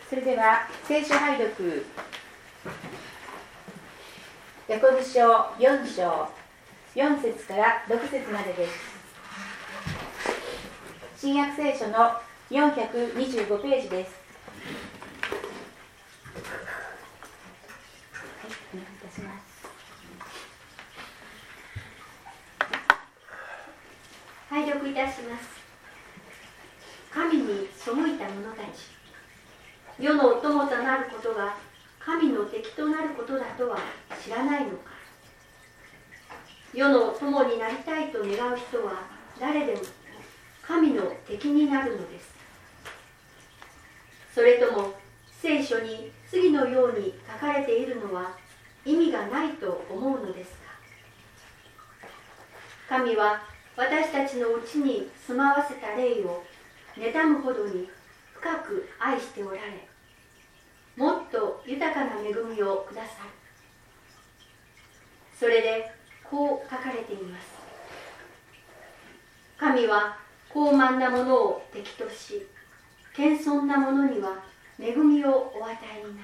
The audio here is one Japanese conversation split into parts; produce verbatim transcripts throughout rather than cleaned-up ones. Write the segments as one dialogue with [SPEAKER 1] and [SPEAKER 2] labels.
[SPEAKER 1] それでは聖書拝読、ヤコブ書よん章よん節からろく節までです。新約聖書のよんひゃくにじゅうごページです。はい、お願いいたします。
[SPEAKER 2] 拝読いたします。神に背いた者たち、世のお供となることが神の敵となることだとは知らないのか。世のお供になりたいと願う人は誰でも神の敵になるのです。それとも聖書に次のように書かれているのは意味がないと思うのですか。神は私たちのうちに住まわせた霊を妬むほどに深く愛しておられ、もっと豊かな恵みをくださる。それでこう書かれています。神は高慢なものを敵とし、謙遜なものには恵みをお与えになる。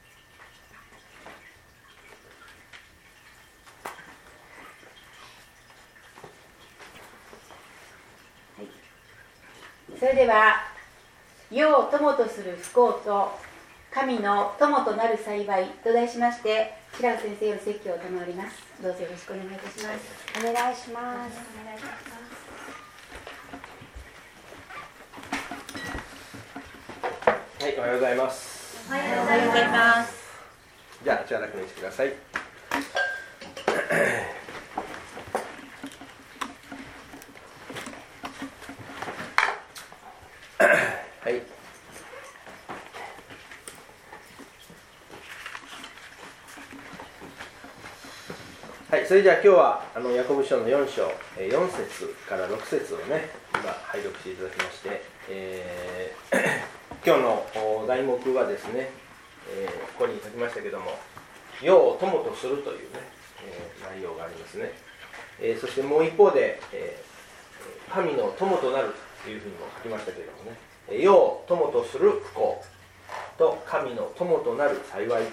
[SPEAKER 1] はい、それでは世を友とする不幸と神の友となる幸いと題しまして、白尾先生より説教を賜ります。どうぞよろしくお願いいたします。
[SPEAKER 3] お願いします。
[SPEAKER 2] お願いいたします。
[SPEAKER 4] はい、おはようございます。
[SPEAKER 2] おはようございます。
[SPEAKER 4] じゃあ、じゃあ楽にしてください。はい。はい、それじゃあ今日はあのヤコブ書のよん章よん節からろく節をね、今拝読していただきまして、えー、今日の題目はですね、えー、ここに書きましたけども、世を友とするというね、えー、内容がありますね。えー、そしてもう一方で、えー、神の友となるというふうにも書きましたけれどもね、世を友とする不幸と神の友となる幸いと、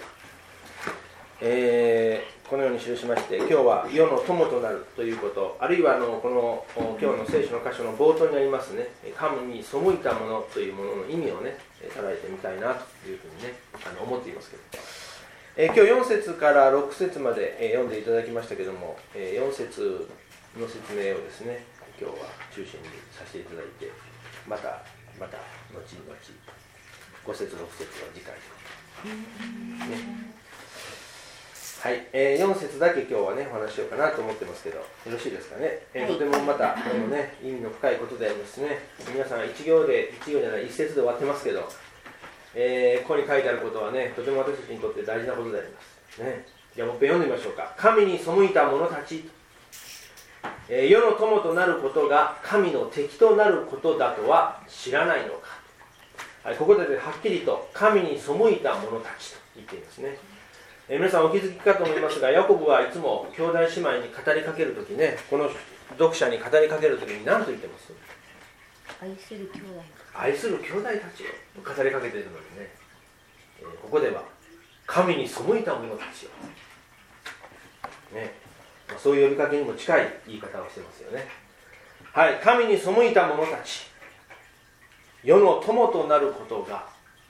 [SPEAKER 4] えーこのように記しまして、今日は世の友となるということ、あるいはあのこの今日の聖書の箇所の冒頭にありますね、神に背いたものというものの意味をね、捉えてみたいなというふうにね、あの思っていますけど、えー、今日よん節からろく節まで、えー、読んでいただきましたけども、えー、よん節の説明をですね、今日は中心にさせていただいて、またまた後々ご節ろく節は次回ね。はい、えー、よん節だけ今日はねお話しようかなと思ってますけど、よろしいですかね。えーはい、とてもまたこれもね意味の深いことでありますね。皆さん一行で一行じゃない一節で終わってますけど、えー、ここに書いてあることはねとても私たちにとって大事なことでありますね。じゃあもう一遍読んでみましょうか。神に背いた者たち、えー、世の友となることが神の敵となることだとは知らないのか。はい、ここではっきりと神に背いた者たちと言っていますね。えー、皆さんお気づきかと思いますが、ヤコブはいつも兄弟姉妹に語りかけるときね、この読者に語りかけるときに何と言ってます？
[SPEAKER 3] 愛する兄弟
[SPEAKER 4] 愛する兄弟たちよと語りかけているのにね、えー、ここでは神に背いた者たちよ、ね、まあ、そういう呼びかけにも近い言い方をしてますよね。はい、神に背いた者たち、世の友となることが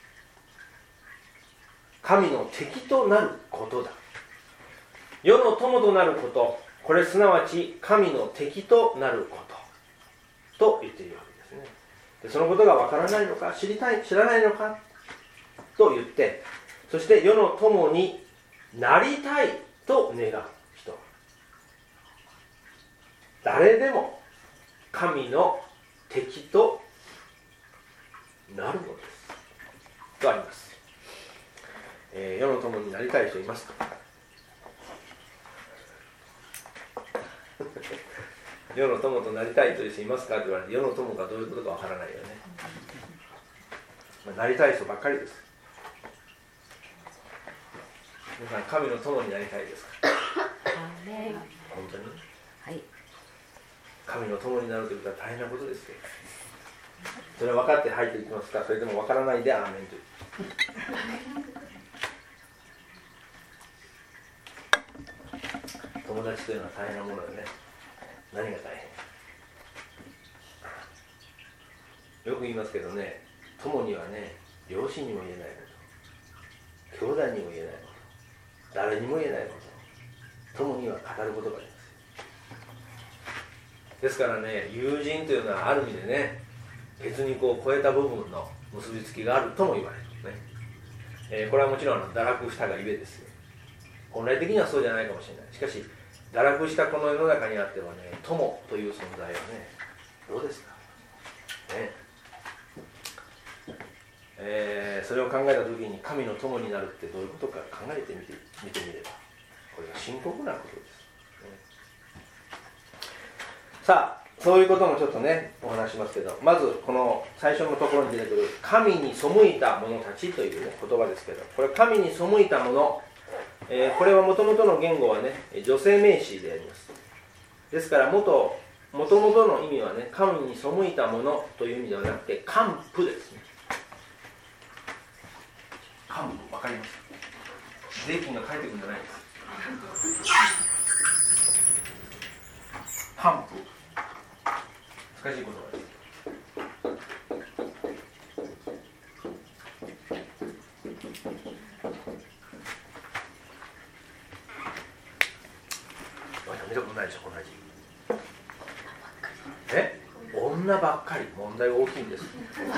[SPEAKER 4] 神の敵となることだ。世の友となること、これすなわち神の敵となることと言っているわけですね。でそのことがわからないのか、知りたい、知らないのかと言って、そして世の友になりたいと願う人、誰でも神の敵となるのですとあります。えー、世の友になりたい人いますか？世の友となりたいという人いますかって言われて、世の友がどういうことかわからないよね。まあ、なりたい人ばっかりです。皆さん、神の友になりたいですか？本当に、
[SPEAKER 3] はい、
[SPEAKER 4] 神の友になるということは大変なことですよ。それは分かって入っていきますか？それでも分からないでアーメンと友達というのは大変なものでね。何が大変？よく言いますけどね、友にはね、両親にも言えないこと、兄弟にも言えないこと、誰にも言えないこと、友には語ることがあります。ですからね、友人というのはある意味でね、血肉を超えた部分の結びつきがあるとも言われるね。えー、これはもちろん堕落したがゆえですよ。本来的にはそうじゃないかもしれない。しかし堕落したこの世の中にあってはね、友という存在はね、どうですか、ねえー、それを考えた時に神の友になるってどういうことか考えてみて見てみれば、これは深刻なことです、ね、さあそういうこともちょっとねお話しますけど、まずこの最初のところに出てくる神に背いた者たちという、ね、言葉ですけど、これ神に背いた者、えー、これはもともとの言語はね女性名詞であります。ですからもともとの意味はね、神に背いた者という意味ではなくて幹部ですね。幹部、わかります？税金が返ってくるんじゃないです。幹部、難しい言葉です。見たことないでしょ、この味。え？女ばっかり、問題が大きいんです。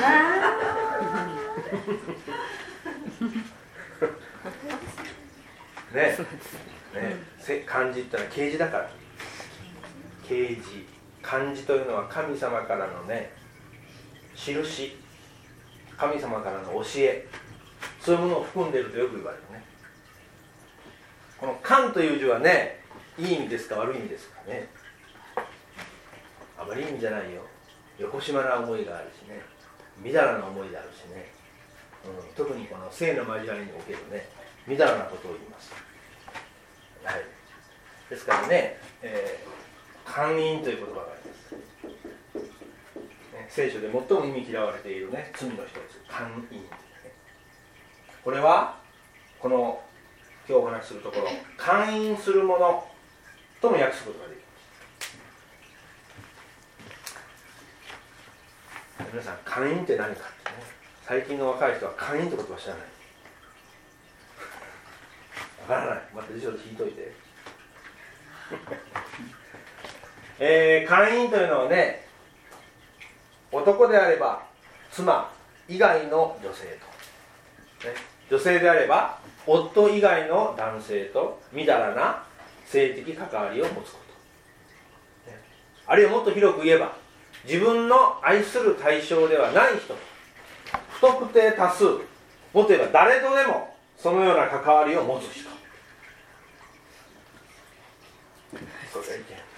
[SPEAKER 4] ねえ、ね、漢字ってのは啓示だから。啓示、漢字というのは神様からのね印、神様からの教え、そういうものを含んでいるとよく言われるね。この漢という字はね、いい意味ですか悪い意味ですかね。あまりいい意味じゃないよ。よこしまな思いがあるしね、みだらな思いであるしね、うん、特にこの性の交わりにおけるねみだらなことを言います、はい、ですからね、えー、姦淫という言葉があります、ね、聖書で最も意味嫌われているね罪の一つ、姦淫というね。これはこの今日お話しするところ、姦淫する者とも訳すことができます。皆さん、姦淫って何かってね、最近の若い人は姦淫って言葉知らない。わからない。また辞書で聞いといて。えー、姦淫というのはね、男であれば妻以外の女性と、ね、女性であれば夫以外の男性とみだらな性的関わりを持つこと、ね、あるいはもっと広く言えば自分の愛する対象ではない人、不特定多数、もっと言えば誰とでもそのような関わりを持つ人。それ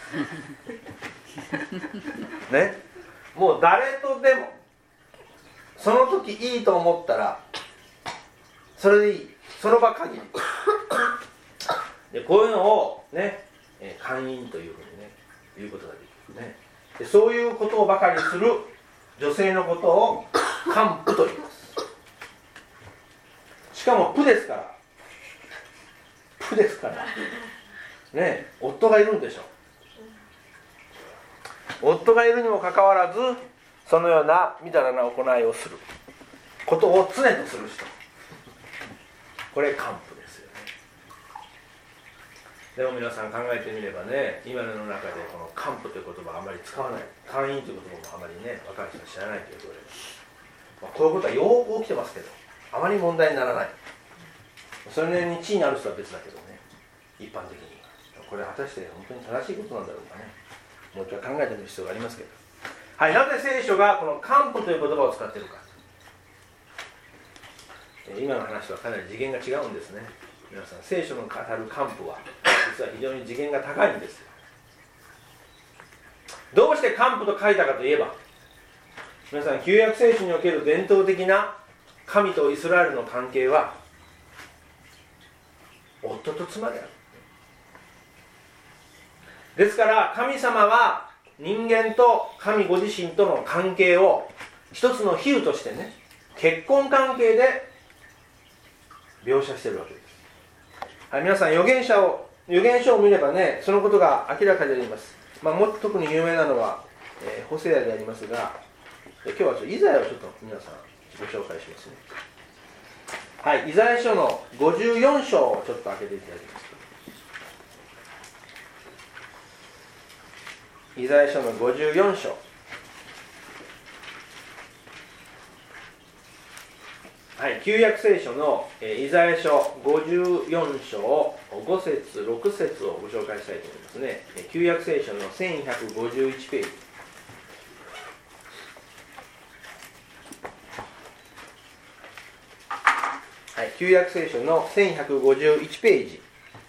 [SPEAKER 4] いけんね、もう誰とでもその時いいと思ったらそれでいい、その場限りで、こういうのをね、姦淫というふうにね言うことができるね。でそういうことをばかりする女性のことを幹部と言います。しかもプですから、プですからね、夫がいるんでしょう。夫がいるにもかかわらずそのようなみだらな行いをすることを常とする人、これ幹部ですよね。でも皆さん考えてみればね、今の世の中でこの幹部という言葉はあまり使わない、姦淫という言葉もあまりね若い人は知らないということで、まあ、こういうことはよく起きてますけどあまり問題にならない。それなりに地位にある人は別だけどね、一般的にこれは果たして本当に正しいことなんだろうかね、もう一回考えてみる必要がありますけど、はい、なぜ聖書がこの幹部という言葉を使っているか。今の話とはかなり次元が違うんですね。皆さん、聖書の語る幹部は実は非常に次元が高いんですよ。どうして幹部と書いたかといえば、皆さん、旧約聖書における伝統的な神とイスラエルの関係は夫と妻である。ですから神様は人間と神ご自身との関係を一つの比喩としてね、結婚関係で描写しているわけです。はい、皆さん預言者を預言書を見ればね、そのことが明らかであります。まあ、もっと特に有名なのは、えー、ホセアでありますが、今日はちょっとイザヤをちょっと皆さんご紹介しますね。はい、イザヤ書のごじゅうよん章をちょっと開けていただきます。イザヤ書のごじゅうよん章。はい、旧約聖書のイザヤ書ごじゅうよん章ご節ろく節をご紹介したいと思いますね。旧約聖書のせんひゃくごじゅういちページ。はい、旧約聖書のせんひゃくごじゅういちページ。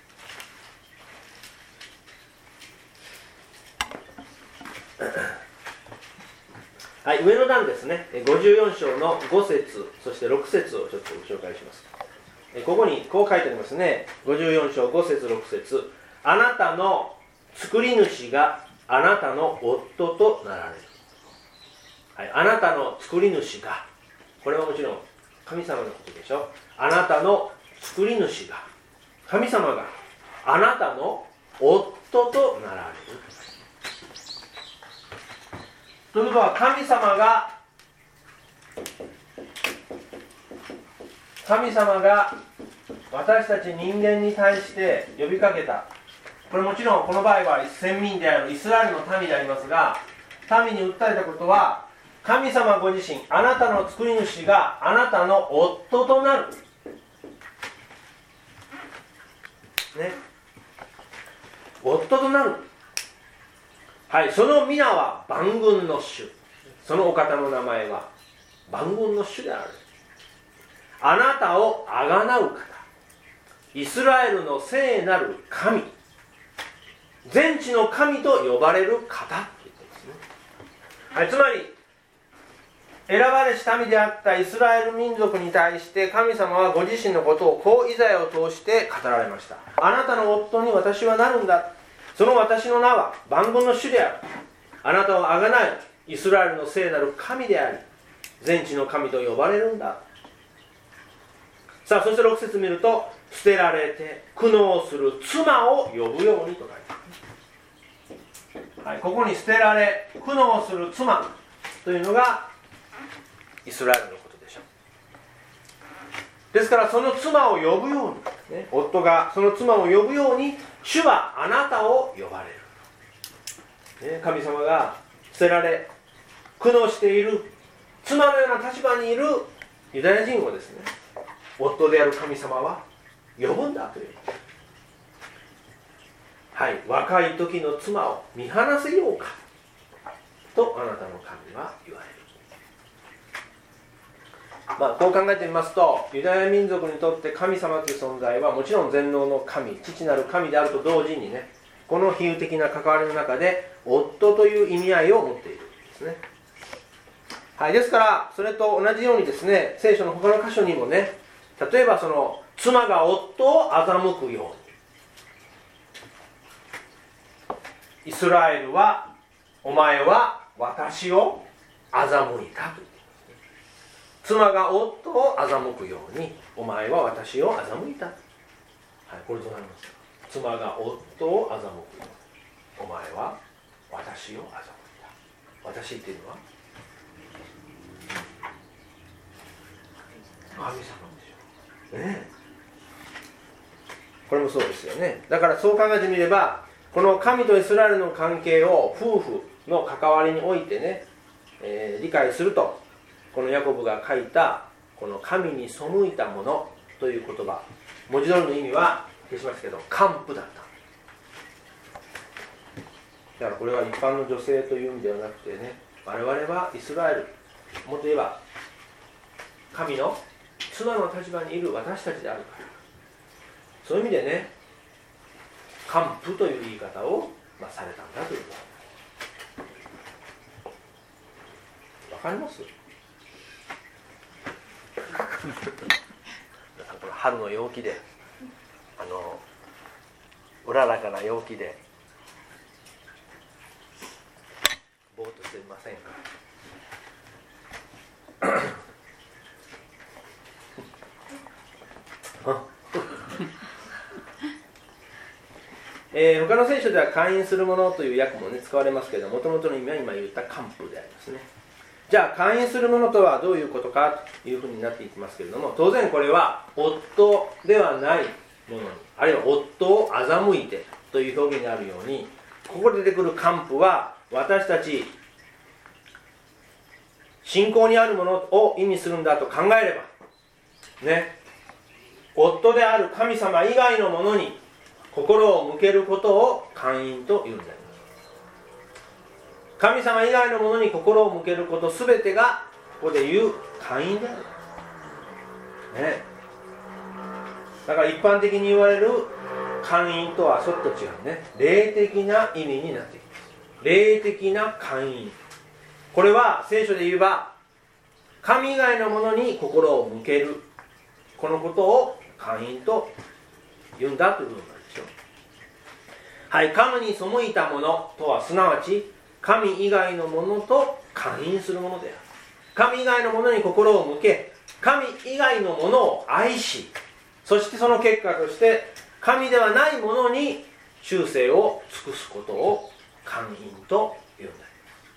[SPEAKER 4] はい、上の段ですね、ごじゅうよん章のご節、そしてろく節をちょっとご紹介します。ここにこう書いてありますね。ごじゅうよん章ご節ろく節。あなたの作り主があなたの夫となられる。はい、あなたの作り主が、これはもちろん神様のことでしょ。あなたの作り主が、神様があなたの夫となられる。ということは、神様が神様が私たち人間に対して呼びかけた。これもちろんこの場合は先民であるイスラエルの民でありますが、民に訴えたことは、神様ご自身、あなたの作り主があなたの夫となる、ね、夫となる。はい、その皆は万軍の主。そのお方の名前は万軍の主である。あなたをあがなう方、イスラエルの聖なる神、全地の神と呼ばれる方と言ってますね。はい、つまり選ばれし民であったイスラエル民族に対して神様はご自身のことをこうイザヤを通して語られました。あなたの夫に私はなるんだ。その私の名は万軍の主である。あなたをあがないイスラエルの聖なる神であり、全地の神と呼ばれるんだ。さあ、そしてろく節見ると、捨てられて苦悩する妻を呼ぶようにと書いてある。はい、ここに捨てられ苦悩する妻というのがイスラエルのことでしょう。ですからその妻を呼ぶように、ね、夫がその妻を呼ぶように、主はあなたを呼ばれる、ね、神様が捨てられ苦悩している妻のような立場にいるユダヤ人をですね、夫である神様は呼ぶんだという。はい、若い時の妻を見放せようかとあなたの神は言われる。まあ、こう考えてみますと、ユダヤ民族にとって神様という存在はもちろん全能の神、父なる神であると同時にね、この比喩的な関わりの中で夫という意味合いを持っているんですね。はい、ですからそれと同じようにですね、聖書の他の箇所にもね、例えばその妻が夫を欺くように、イスラエルはお前は私を欺いたと言っていますね。妻が夫を欺くように、お前は私を欺いた。はい、これどうなりますか。妻が夫を欺くように、お前は私を欺いた。私っていうのは神様でしょう、ね、これもそうですよね。だからそう考えてみれば、この神とイスラエルの関係を夫婦の関わりにおいてね、えー、理解すると、このヤコブが書いたこの神に背いたものという言葉、文字通りの意味は消しますけど、姦婦だった。だからこれは一般の女性という意味ではなくてね、我々はイスラエル、もっと言えば神の妻の立場にいる私たちであるから、そういう意味でね、姦婦という言い方を、まあ、されたんだということ。わかります？この春の陽気で、あのうららかな陽気でぼーっとしていませんか？ えー、他の聖書では勧誘するものという訳も、ね、使われますけれども、もともとの意味は今言った還付でありますね。じゃあ勧誘するものとはどういうことかというふうになっていきますけれども、当然これは夫ではないものに、あるいは夫を欺いてという表現があるように、ここで出てくる還付は私たち信仰にあるものを意味するんだと考えればね、夫である神様以外のものに心を向けることを勧誘というんであります。神様以外のものに心を向けることすべてがここで言う勧誘である、ね、だから一般的に言われる勧誘とはちょっと違うね、霊的な意味になってきます。霊的な勧誘、これは聖書で言えば神以外のものに心を向ける、このことを勧誘と言うんだということなんですよ。はい、神に背いたものとはすなわち神以外のものと勧誘するものである。神以外のものに心を向け、神以外のものを愛し、そしてその結果として神ではないものに忠誠を尽くすことを勧誘と言うんだ。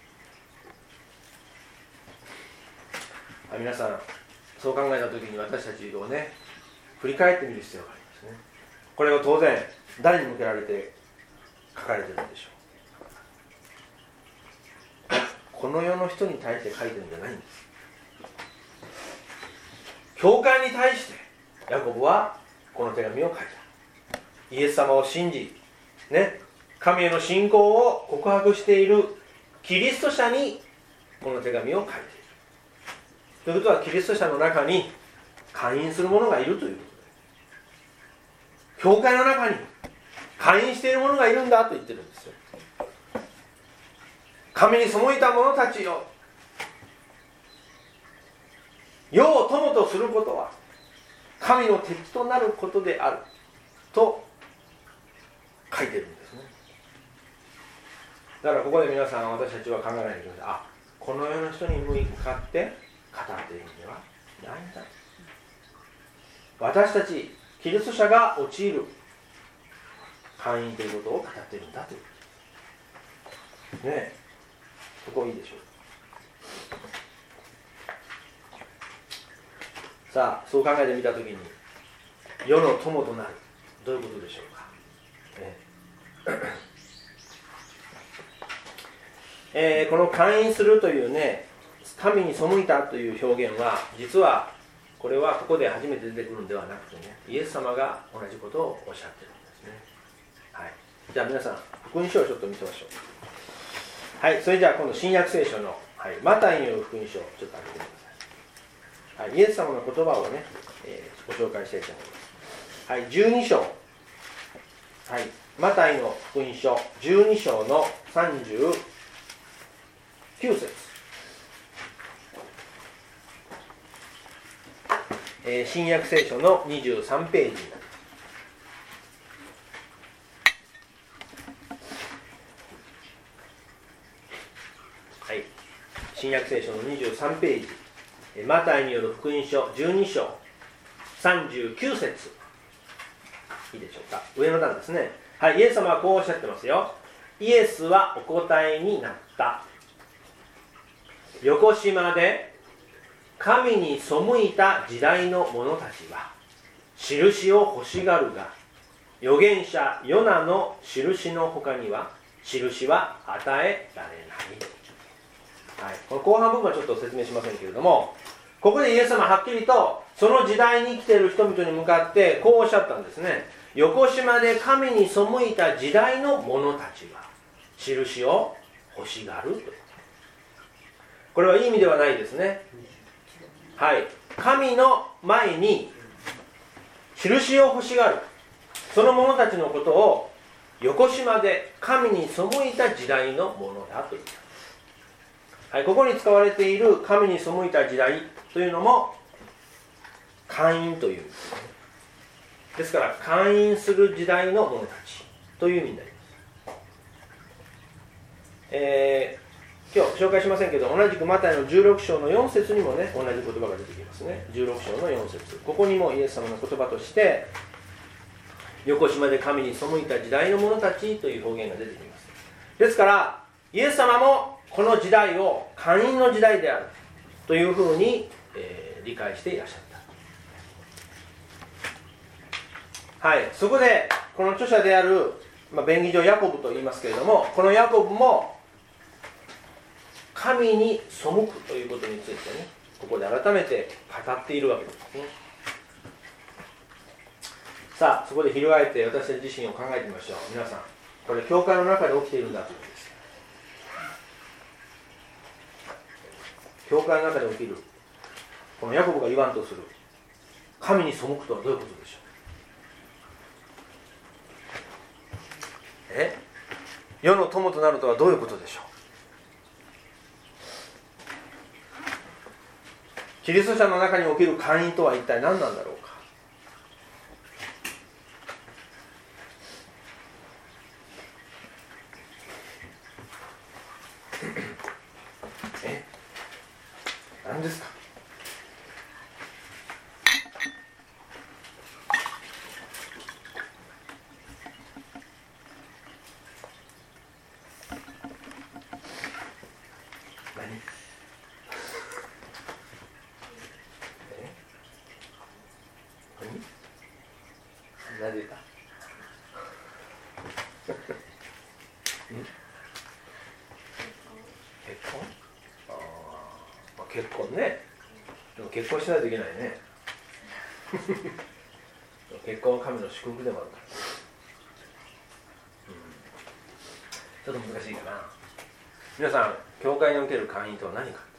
[SPEAKER 4] 皆さんそう考えたときに私たちをね振り返ってみる必要がありますね。これは当然誰に向けられて書かれているんでしょう。この世の人に対して書いてるんじゃないんです。教会に対してヤコブはこの手紙を書いた。イエス様を信じ、ね、神への信仰を告白しているキリスト者にこの手紙を書いている。ということはキリスト者の中に勧誘する者がいるということで、教会の中に勧誘している者がいるんだと言ってるんですよ。神に背いた者たちよ、世を友とすることは神の敵となることであると書いてるんですね。だからここで皆さん、私たちは考えないといけない。あ、この世の人に向かって語っているんではないんだ。私たちキリスト者が陥る勧誘ということを語っているんだというねえ、そこいいでしょう。さあそう考えてみたときに、世の友となる、どういうことでしょうか、ねえー、この勧誘するというね、神に背いたという表現は、実はこれはここで初めて出てくるのではなくてね、イエス様が同じことをおっしゃってるんですね。はい、じゃあ皆さん福音書をちょっと見てみましょう。はい、それじゃあ今度新約聖書の、はい、マタイによる福音書をちょっと開けてください。はい、イエス様の言葉をね、えー、ご紹介したいと思います。はい、じゅうに章、はい、マタイの福音書じゅうに章のさんじゅうきゅう節、えー、新約聖書のにじゅうさんページになります。はい、新約聖書のにじゅうさんページ、マタイによる福音書じゅうに章さんじゅうきゅう節、いいでしょうか、上の段ですね。はい、イエス様はこうおっしゃってますよ。イエスはお答えになった。よこしまで神に背いた時代の者たちは印を欲しがるが、預言者ヨナの印の他には印は与えられない。はい、この後半部分はちょっと説明しませんけれども、ここでイエス様ははっきりとその時代に生きている人々に向かってこうおっしゃったんですね。よこしまで神に背いた時代の者たちは印を欲しがると。これはいい意味ではないですね。はい、神の前に印を欲しがる、その者たちのことをよこしまで神に背いた時代のものだと言った。はい、ここに使われている神に背いた時代というのも勧誘という意味です。ですから勧誘する時代の者たちという意味になります。えー、 今日紹介しませんけど、同じくマタイのじゅうろく章のよん節にもね、同じ言葉が出てきますね。じゅうろく章のよん節、ここにもイエス様の言葉として横島で神に背いた時代の者たちという表現が出てきます。ですからイエス様もこの時代を寛因の時代であるというふうに、えー、理解していらっしゃった。はい、そこでこの著者である、まあ、便宜上ヤコブと言いますけれども、このヤコブも神に背くということについてね、ここで改めて語っているわけですね。さあ、そこで翻って私たち自身を考えてみましょう。皆さん、これ教会の中で起きているんだということです。教会の中で起きる、このヤコブが言わんとする神に背くとはどういうことでしょう。え世の友となるとはどういうことでしょう。キリスト者の中に起きる寛因とは一体何なんだろうか。え何ですか。何で言った結婚？あ、まあ、結婚ね。でも結婚しないといけないね。結婚は神の祝福でもあるから、うん、ちょっと難しいかな。皆さん、教会における寛因とは何か。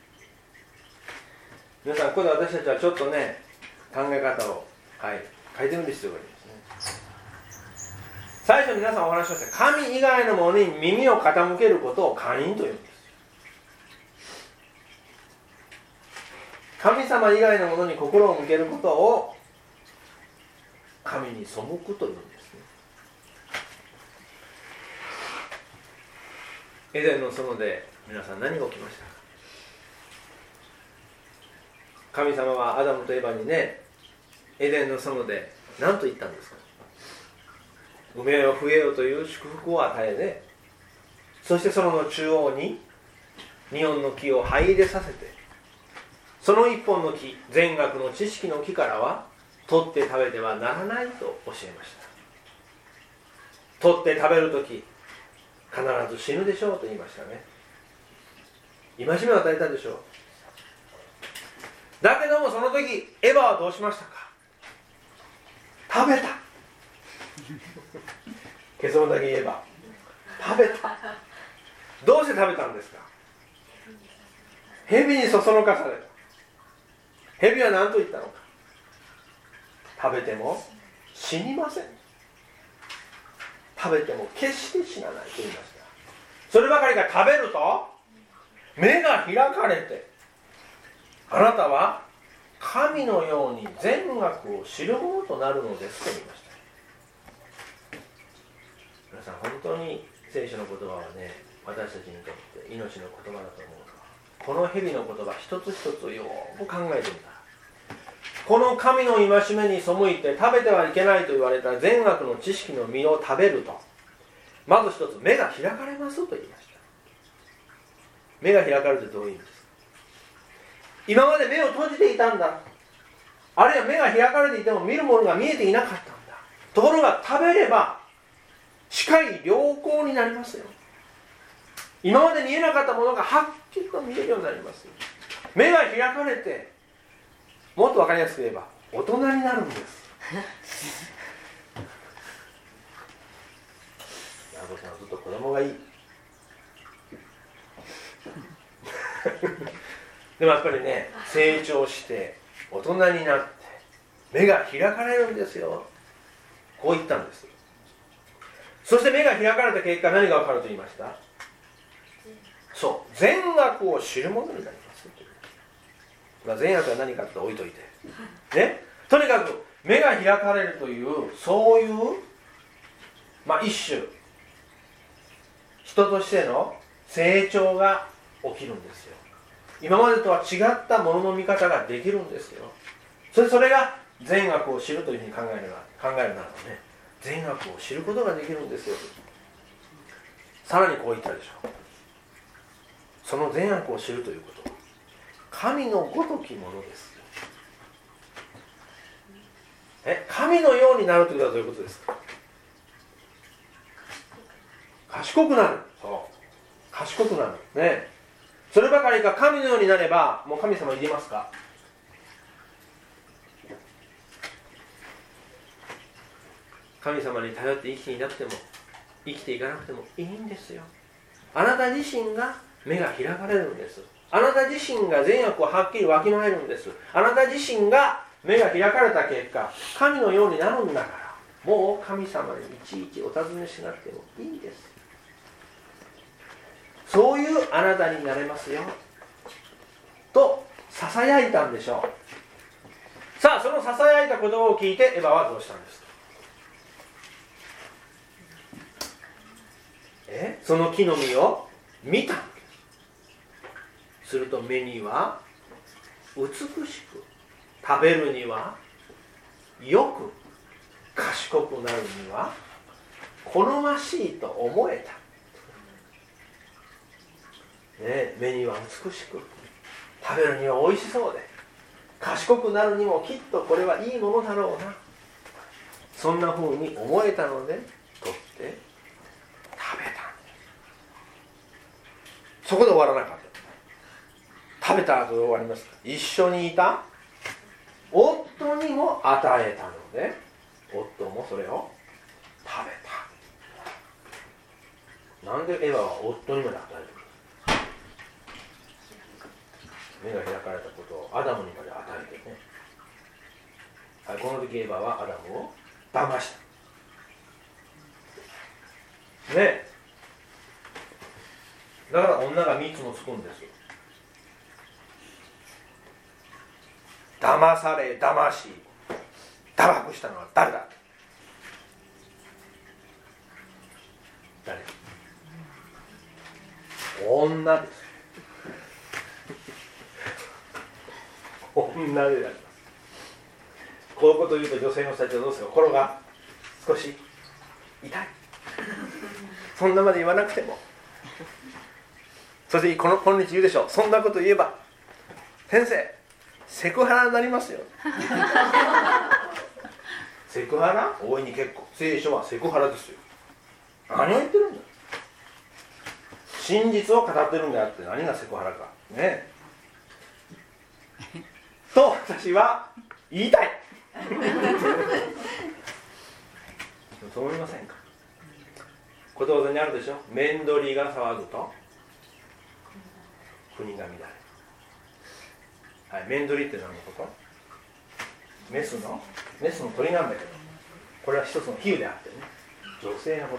[SPEAKER 4] 皆さん、ここで私たちはちょっとね、考え方を、はい、変えてみる必要がありますね。最初に皆さんお話しました、神以外のものに耳を傾けることを寛因というんです。神様以外のものに心を向けることを神に背くというんですね。エデンの園で皆さん何が起きましたか。神様はアダムとエバにね、エデンの園で何と言ったんですか。埋めよ増えよという祝福を与えね、そしてその中央ににほんの木を葉入れさせて、その一本の木、善悪の知識の木からは取って食べてはならないと教えました。取って食べるとき必ず死ぬでしょうと言いましたね。戒めを与えたでしょう。だけどもその時エヴァはどうしましたか。食べた。結論だけ言えば食べた。どうして食べたんですか。蛇にそそのかされた。蛇は何と言ったのか。食べても死にません。食べても決して死なないと言いました。そればかりか、食べると目が開かれて、あなたは神のように善悪を知るものとなるのですと言いました。皆さん、本当に聖書の言葉はね、私たちにとって命の言葉だと思う。この蛇の言葉一つ一つをよく考えてみたら、この神の戒めに背いて食べてはいけないと言われた善悪の知識の実を食べると、まず一つ目が開かれますと言いました。目が開かれるってどういう意味ですか。今まで目を閉じていたんだ、あるいは目が開かれていても見るものが見えていなかったんだ。ところが食べれば視界良好になりますよ。今まで見えなかったものがはっきりと見えるようになります。目が開かれて、もっと分かりやすく言えば大人になるんです。ヤコブさんはずっと子供がいい。でもやっぱりね、成長して大人になって目が開かれるんですよ。こう言ったんです。そして目が開かれた結果、何が分かると言いました。そう、善悪を知るものになります。まあ、善悪は何かと置いといて、ね、とにかく目が開かれるという、そういう、まあ、一種人としての成長が起きるんですよ。今までとは違ったものの見方ができるんですよ。それそれが善悪を知るというふうに考えるな考えるならね、善悪を知ることができるんですよ。さらにこう言ったでしょう。その善悪を知るということは神のごときものですよ。え神のようになるということはどういうことですか。賢くなる。そう賢くなるね。そればかりか神のようになればもう神様に言えますか。神様に頼って生きていなくても生きていかなくてもいいんですよ。あなた自身が目が開かれるんです。あなた自身が善悪をはっきりわきまえるんです。あなた自身が目が開かれた結果神のようになるんだから、もう神様にいちいちお尋ねしなくてもいいんです。そういうあなたになれますよとささやいたんでしょう。さあそのささやいた言葉を聞いてエヴァはどうしたんですか。えその木の実を見た。すると目には美しく、食べるにはよく、賢くなるには好ましいと思えた、ね、目には美しく、食べるには美味しそうで、賢くなるにもきっとこれはいいものだろうな、そんな風に思えたので取って食べた。そこで終わらなかった。食べた後で終わりますか。一緒にいた夫にも与えたので夫もそれを食べた。なんでエヴァは夫にまで与えるの。目が開かれたことをアダムにまで与えてね、はい、この時エヴァはアダムを騙したね。だから女がみっつもつくんですよ。騙され騙し堕落したのは誰だ。誰。女です。女であります。こういうことを言うと女性の人たちはどうするか。心が少し痛い。そんなまで言わなくても。そしてこの今日言うでしょう。そんなこと言えば先生セクハラになりますよ。セクハラ大いに結構。聖書はセクハラですよ。何を言ってるんだ。真実を語ってるんであって何がセクハラかねと私は言いたい。そう思いませんか。ことわざにあるでしょ。面取りが騒ぐと国が乱れる。はい、面取りって何のこと。メスのメスの鳥なんだけど、これは一つの比喩であってね、女性のこと。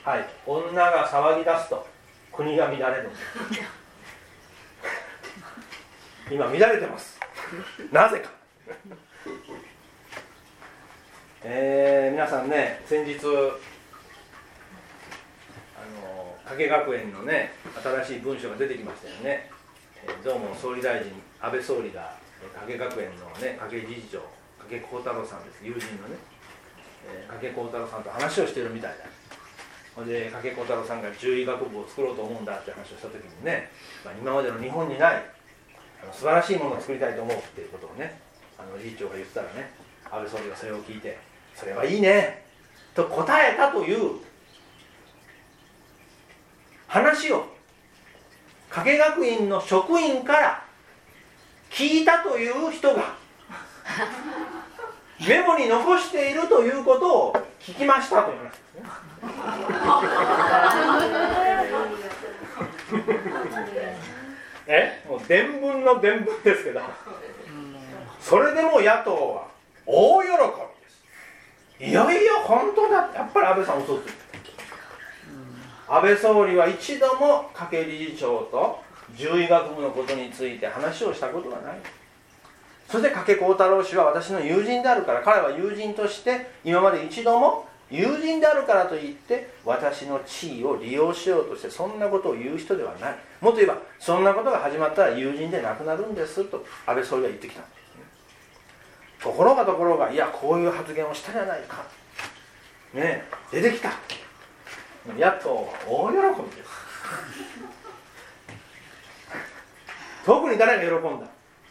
[SPEAKER 4] はい、女が騒ぎ出すと国が乱れるんです。今乱れてます。なぜか。えー、皆さんね、先日あの加計学園のね新しい文書が出てきましたよね。どうも総理大臣安倍総理が加計学園のね加計理事長加計幸太郎さんです。友人のね加計幸太郎さんと話をしているみたいだ。ほんで加計幸太郎さんが獣医学部を作ろうと思うんだって話をした時にね、まあ、今までの日本にないあの素晴らしいものを作りたいと思うっていうことをねあの理事長が言ったらね、安倍総理がそれを聞いてそれはいいねと答えたという話を加計学院の職員から聞いたという人がメモに残しているということを聞きましたという話ですね。えもう伝聞の伝聞ですけど、それでも野党は大喜びです。いやいや本当だ、やっぱり安倍さん嘘ついてた。安倍総理は一度も加計理事長と獣医学部のことについて話をしたことがない。そして加計幸太郎氏は私の友人であるから、彼は友人として今まで一度も友人であるからといって私の地位を利用しようとしてそんなことを言う人ではない。もっと言えばそんなことが始まったら友人でなくなるんですと安倍総理は言ってきたんですね。ところがところがいやこういう発言をしたじゃないかねえ出てきたやっと大喜びです特に誰が喜んだ？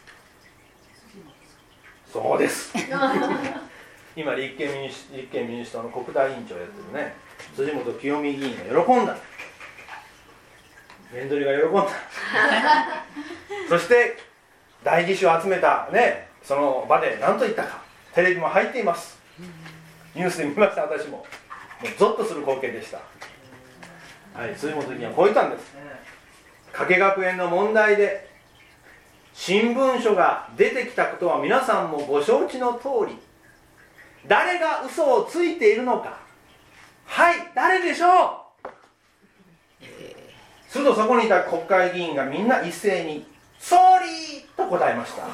[SPEAKER 4] そうです今立憲民主、立憲民主党の国対委員長をやってるね辻元清美議員が喜んだ、メンドリが喜んだそして代議士を集めたねその場で何と言ったか、テレビも入っています、ニュースで見ました。私ももうゾッとする光景でした。はい、辻元議員はこう言ったんです。加計学園の問題で新聞書が出てきたことは皆さんもご承知の通り、誰が嘘をついているのか、はい誰でしょう、えー、するとそこにいた国会議員がみんな一斉に総理と答えました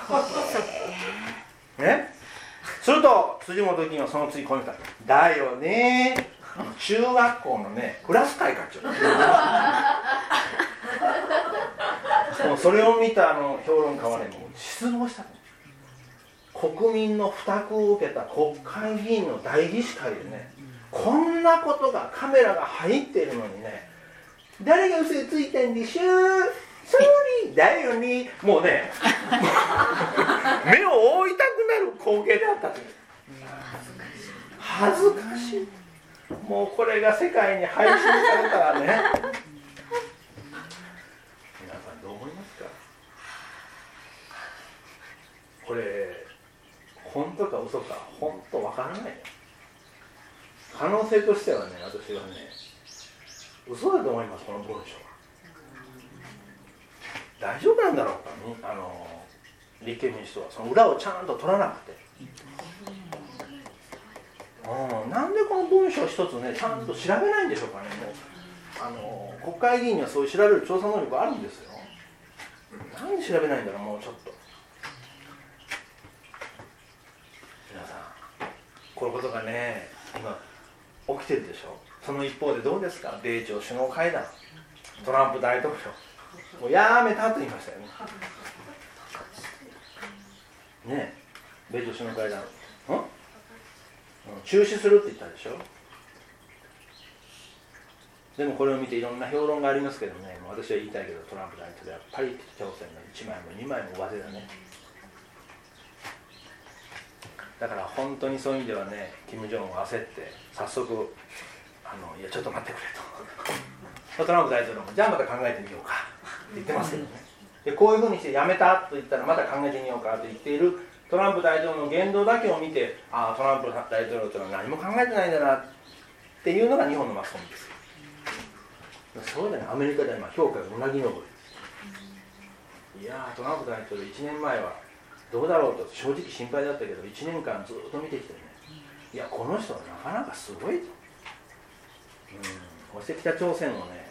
[SPEAKER 4] ね、すると辻元議員はその次こう言った。だよね、中学校のねクラス会課長もうそれを見たあの評論家はねもう失望した。国民の負託を受けた国会議員の代議士会でねこんなことがカメラが入っているのにね、誰が嘘をついてんでしょう、総理だよね、もうね目を覆いたくなる光景であったという。恥ずかしい。もうこれが世界に配信されたらね皆さんどう思いますか？これ本当か嘘か本当わからない。可能性としてはね、私はね嘘だと思います。この文章は大丈夫なんだろうか。あの立憲民主党はその裏をちゃんと取らなくて、うん、なんでこの文章一つねちゃんと調べないんでしょうかね。もうあの国会議員にはそういう調べる調査能力あるんですよ。なんで調べないんだろう。もうちょっと皆さんこういうことがね今起きてるでしょ。その一方でどうですか。米朝首脳会談、トランプ大統領もうやめたと言いましたよね。ねえ米朝首脳会談、ん中止するって言ったでしょ。でもこれを見ていろんな評論がありますけどね、私は言いたいけどトランプ大統領はやっぱり北朝鮮のいちまいもにまいも上手だね。だから本当にそういう意味ではね、金正恩は焦って早速あのいやちょっと待ってくれとトランプ大統領もじゃあまた考えてみようかって言ってますけどね。でこういうふうにしてやめたと言ったらまた考えてみようかと言っているトランプ大統領の言動だけを見て、ああトランプ大統領というのは何も考えてないんだなっていうのが日本のマスコミですよ。そうだね、アメリカでは今評価がうなぎ登りです。いやートランプ大統領いちねんまえはどうだろうと正直心配だったけどいちねんかんずっと見てきてね、いやこの人はなかなかすごいと、うん、そして北朝鮮をね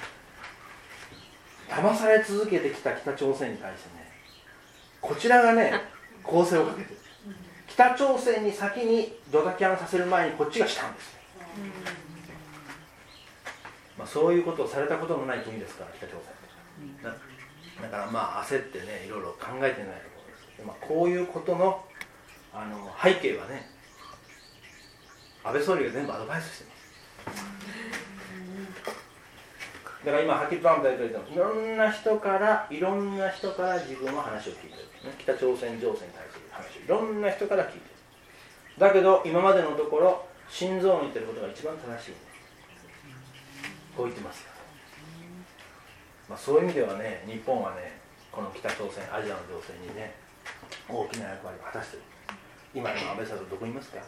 [SPEAKER 4] 騙され続けてきた北朝鮮に対してねこちらがね攻勢をかけてる。北朝鮮に先にドタキャンさせる前にこっちがしたんですね、まあ、そういうことをされたことのない国ですから北朝鮮だ, だからまあ焦ってねいろいろ考えてないところです。で、まあ、こういうことの、あの背景はね安倍総理が全部アドバイスしてます。だから今はっきりトランプ大統領でもいろんな人からいろんな人から自分は話を聞いてる、ね、北朝鮮情勢に対する話をいろんな人から聞いてる。だけど今までのところ心臓の言ってることが一番正しい、ね、こう言ってますよ、まあ、そういう意味ではね日本はねこの北朝鮮アジアの情勢にね大きな役割を果たしている。今の安倍さんとどこにいますか。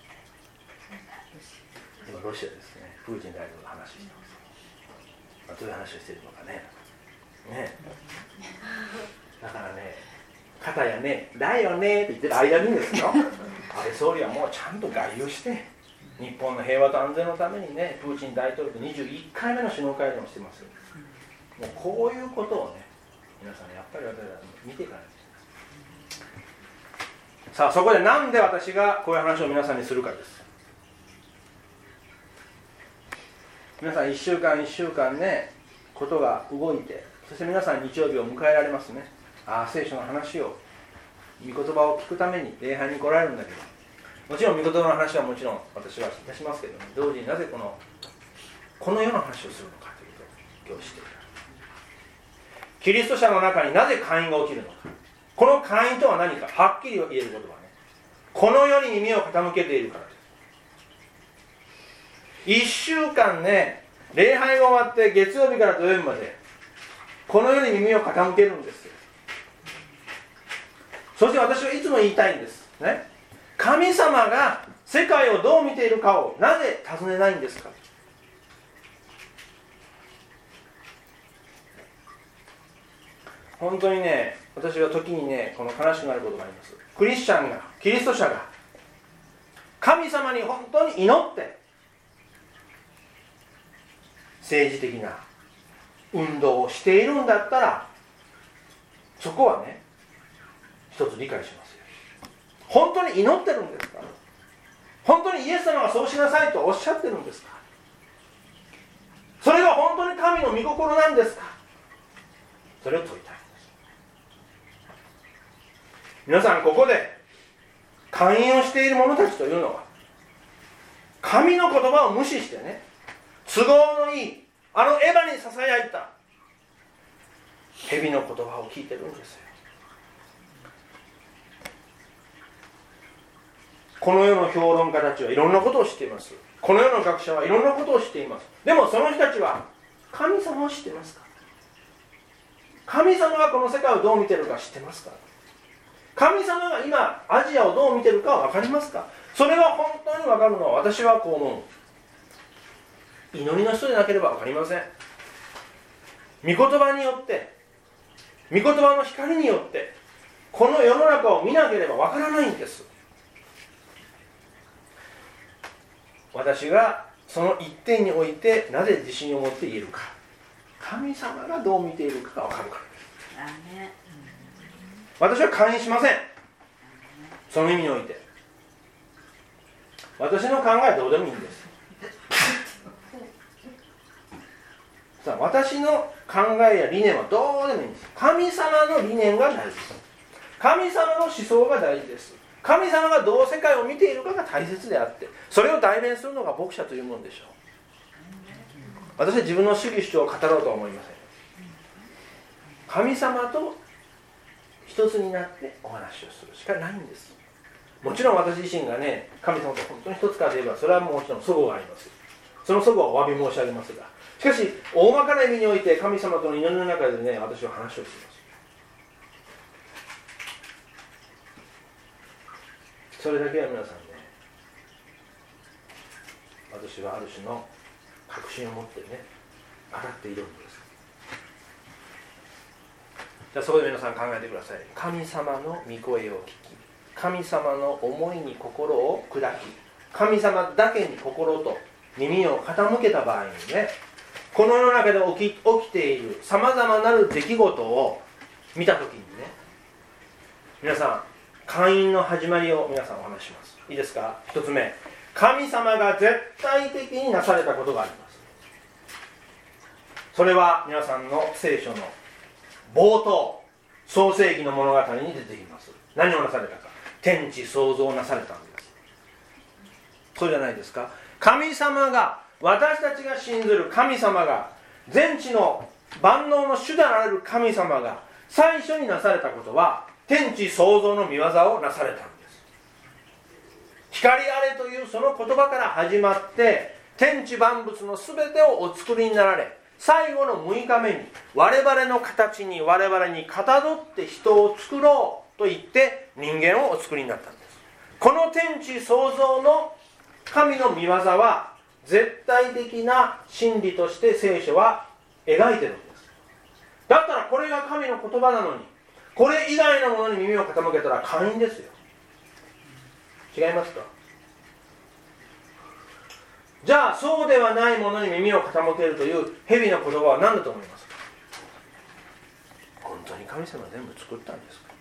[SPEAKER 4] 今ロシアですね。プーチン大統領の話してます。どういう話をしているのかね。ねだからね、肩やね、だよねって言ってる間にですよ、安倍総理はもうちゃんと外遊して、日本の平和と安全のためにね、プーチン大統領とにじゅういっかいめの首脳会談をしてますよ。もうこういうことをね、皆さんやっぱり私は見ていかないといけない。さあ、そこでなんで私がこういう話を皆さんにするかです。 皆さんいっしゅうかんいっしゅうかんね、ことが動いて、そして皆さん日曜日を迎えられますね。ああ、聖書の話を、御言葉を聞くために礼拝に来られるんだけど、もちろん御言葉の話はもちろん私はいたしますけども、同時になぜこのこの世の話をするのかということを今日している。キリスト者の中になぜ会員が起きるのか、この会員とは何か、はっきり言える言葉ね、この世に耳を傾けているからです。いっしゅうかんね、礼拝が終わって月曜日から土曜日までこの世に耳を傾けるんですよ。そして私はいつも言いたいんですね、神様が世界をどう見ているかをなぜ尋ねないんですか。本当にね、私は時にね、この悲しくなることがあります。クリスチャンが、キリスト者が神様に本当に祈って政治的な運動をしているんだったら、そこはね、一つ理解しますよ。本当に祈ってるんですか。本当にイエス様がそうしなさいとおっしゃってるんですか。それが本当に神の御心なんですか。それを問いたいんです。皆さん、ここで会員をしている者たちというのは、神の言葉を無視してね、都合のいいあのエヴァにささやいた蛇の言葉を聞いてるんですよ。この世の評論家たちはいろんなことを知っています。この世の学者はいろんなことを知っています。でもその人たちは神様を知っていますか。神様がこの世界をどう見ているか知ってますか。神様が今アジアをどう見ているか分かりますか。それが本当に分かるのは、私はこう思う。祈りの人でなければ分かりません。御言葉によって、御言葉の光によってこの世の中を見なければ分からないんです。私がその一点においてなぜ自信を持って言えるか、神様がどう見ているかが分かるからです。私は会員しません。その意味において私の考えはどうでもいいんです。さあ、私の考えや理念はどうでもいいんです。神様の理念が大事です。神様の思想が大事です。神様がどう世界を見ているかが大切であって、それを代弁するのが牧者というものでしょう。私は自分の主義主張を語ろうとは思いません。神様と一つになってお話をするしかないんです。もちろん私自身がね、神様と本当に一つかといえば、それはもちろん齟齬があります。その齟齬はお詫び申し上げますが、しかし大まかな意味において神様との祈りの中でね、私は話をしています。それだけは皆さんね、私はある種の確信を持ってね、語っているんです。じゃあそこで皆さん考えてください。神様の御声を聞き、神様の思いに心を砕き、神様だけに心と耳を傾けた場合にね、この世の中で起き、起きているさまざまなる出来事を見たときにね、皆さん、会員の始まりを皆さんお話します。いいですか。一つ目、神様が絶対的になされたことがあります。それは皆さんの聖書の冒頭、創世記の物語に出てきます。何をなされたか、天地創造なされたんです。そうじゃないですか。神様が、私たちが信ずる神様が、全知の万能の主であられる神様が最初になされたことは、天地創造の御業をなされたんです。光あれというその言葉から始まって、天地万物のすべてをお作りになられ、最後のむいかめに我々の形に我々にかたどって人を作ろうと言って人間をお作りになったんです。この天地創造の神の御業は絶対的な真理として聖書は描いてるんです。だったらこれが神の言葉なのに、これ以外のものに耳を傾けたら会員ですよ。違いますか。じゃあそうではないものに耳を傾けるという蛇の言葉は何だと思いますか。本当に神様全部作ったんですか。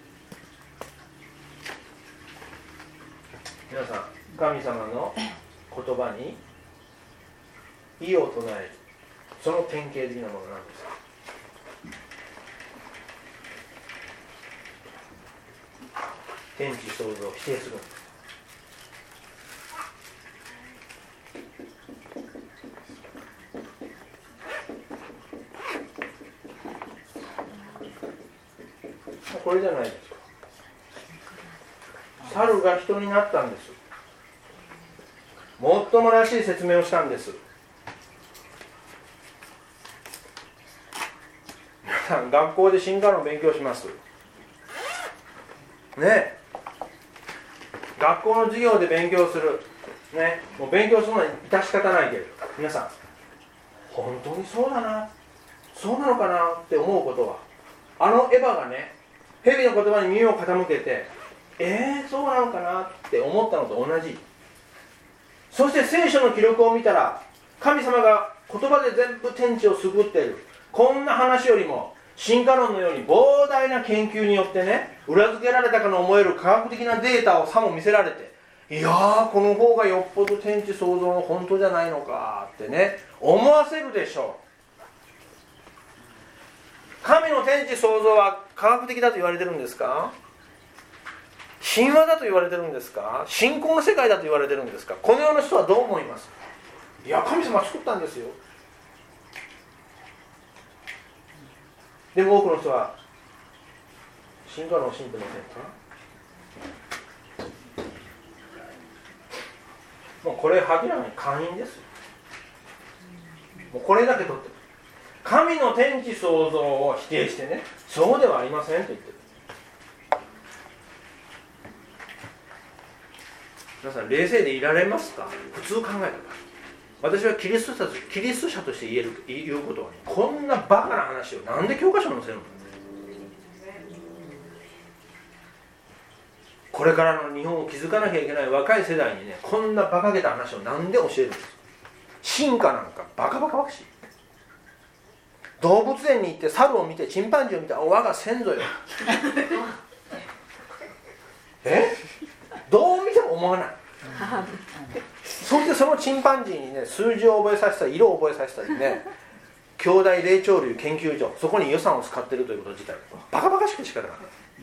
[SPEAKER 4] 皆さん、神様の言葉に異を唱える、その典型的なものなんです。天地創造を否定するんです。これじゃないですか。猿が人になったんです。もっともらしい説明をしたんです。皆さん学校で進化論を勉強しますね。え学校の授業で勉強するね、もう勉強するのは致し方ないけれど、皆さん本当にそうだな、そうなのかなって思うことは、あのエヴァがね、蛇の言葉に耳を傾けて、えー、そうなのかなって思ったのと同じ。そして聖書の記録を見たら、神様が言葉で全部天地を救っている、こんな話よりも進化論のように膨大な研究によってね、裏付けられたかの思える科学的なデータをさも見せられて、いやー、この方がよっぽど天地創造の本当じゃないのかってね、思わせるでしょう。神の天地創造は科学的だと言われてるんですか？神話だと言われてるんですか？信仰の世界だと言われてるんですか？この世の人はどう思います？いや、神様は作ったんですよ。でも多くの人は神話論を信じてませんか？もうこれは明らかに姦淫です。もうこれだけ取ってる。神の天地創造を否定してね、そうではありませんと言ってる。皆さん冷静でいられますか？普通考えたら、私はキリスト者、キリスト者として言える、言うことはね、こんなバカな話をなんで教科書に載せるの？これからの日本を築かなきゃいけない若い世代にね、こんなバカげた話をなんで教えるんですか？進化なんかバカバカバカしい。動物園に行って猿を見てチンパンジーを見て、我が先祖よえどう見ても思わないそしてそのチンパンジーにね、数字を覚えさせたり色を覚えさせたりね、兄弟霊長類研究所、そこに予算を使っているということ自体バカバカしくて仕方がない。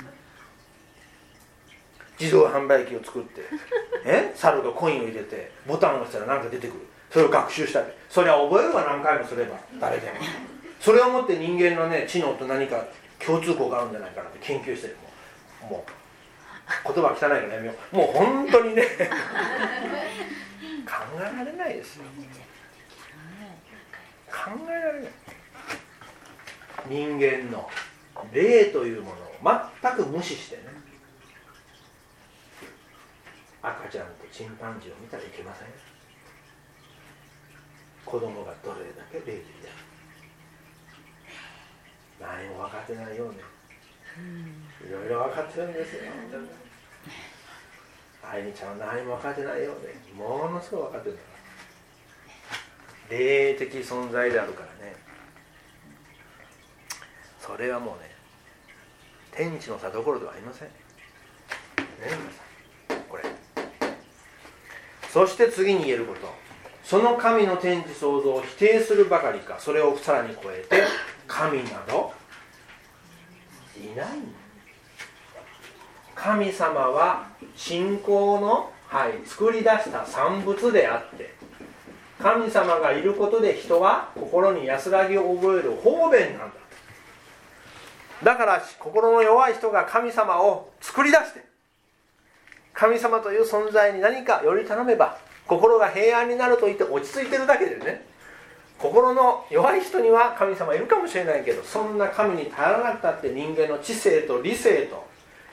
[SPEAKER 4] 自動販売機を作ってえ猿がコインを入れてボタンを押したら何か出てくる、それを学習したり、それは覚えれば何回もすれば誰でも、それをもって人間のね知能と何か共通項があるんじゃないかなって研究してる。もう、もう言葉汚いからやめよう。もう本当にね考えられないですよ。考えられない。人間の霊というものを全く無視してね、赤ちゃんとチンパンジーを見たらいけません。子供がどれだけ霊的である、何も分かってないようね、いろいろ分かってるんですよ。あゆみちゃんは何も分かってないようね、ものすごい分かってるんだから、霊的存在であるからね。それはもうね、天地の差どころではありませんね。皆さんこれ、そして次に言えること、その神の天地創造を否定するばかりか、それをさらに超えて神などいない。神様は信仰の、はい、作り出した産物であって、神様がいることで人は心に安らぎを覚える方便なんだ。だから心の弱い人が神様を作り出して、神様という存在に何かより頼めば心が平安になると言って落ち着いてるだけでね、心の弱い人には神様いるかもしれないけど、そんな神に頼らなくたって人間の知性と理性と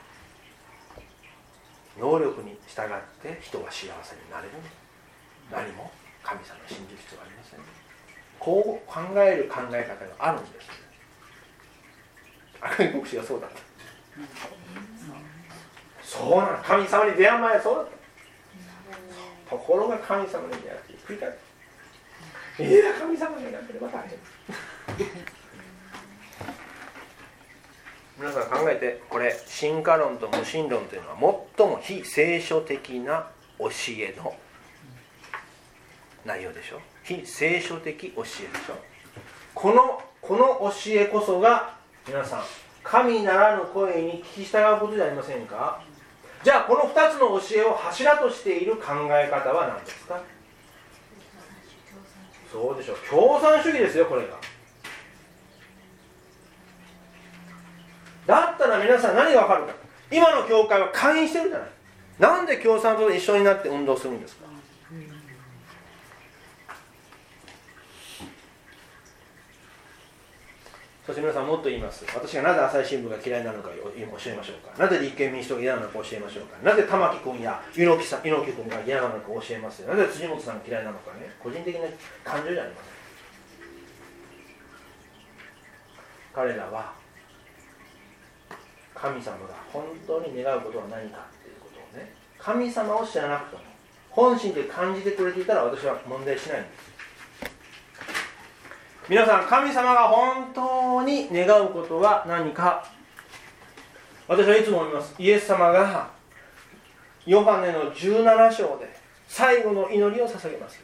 [SPEAKER 4] 能力に従って人は幸せになれる。何も神様を信じる必要はありません。こう考える考え方があるんです。赤い牧師がそうだった。そうなの、神様に出会う前はそうだった。ところが神様に出会って繰り返す。いや、神様になってれば大変。皆さん考えて、これ進化論と無神論というのは最も非聖書的な教えの内容でしょ。非聖書的教えでしょ。このこの教えこそが皆さん、神ならぬ声に聞き従うことじゃありませんか。じゃあこのふたつの教えを柱としている考え方は何ですか。そうでしょう、共産主義ですよ。これがだったら皆さん何が分かるか。今の教会は会員してるじゃない。なんで共産党と一緒になって運動するんですか。そして皆さんもっと言います。私がなぜ朝日新聞が嫌いなのか教えましょうか。なぜ立憲民主党が嫌なのか教えましょうか。なぜ玉木君や猪木さん、猪木君が嫌なのか教えますよ。なぜ辻元さんが嫌いなのかね、個人的な感情じゃありません。彼らは神様が本当に願うことは何かということをね、神様を知らなくとも本心で感じてくれていたら私は問題しないんです。皆さん、神様が本当に願うことは何か。私はいつも思います。イエス様がヨハネのじゅうなな章で最後の祈りを捧げます。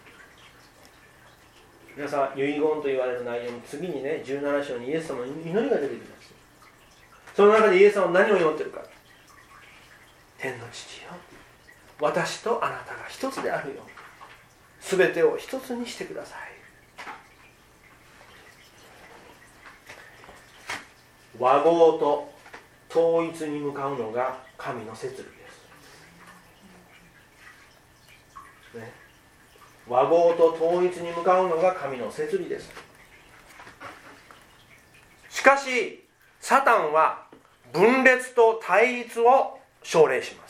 [SPEAKER 4] 皆さん、遺言と言われる内容の次にね、じゅうなな章にイエス様の祈りが出てきます。その中でイエス様は何を祈っているか。天の父よ、私とあなたが一つであるようにすべてを一つにしてください。和合と統一に向かうのが神の摂理です、ね、和合と統一に向かうのが神の摂理です。しかしサタンは分裂と対立を奨励します。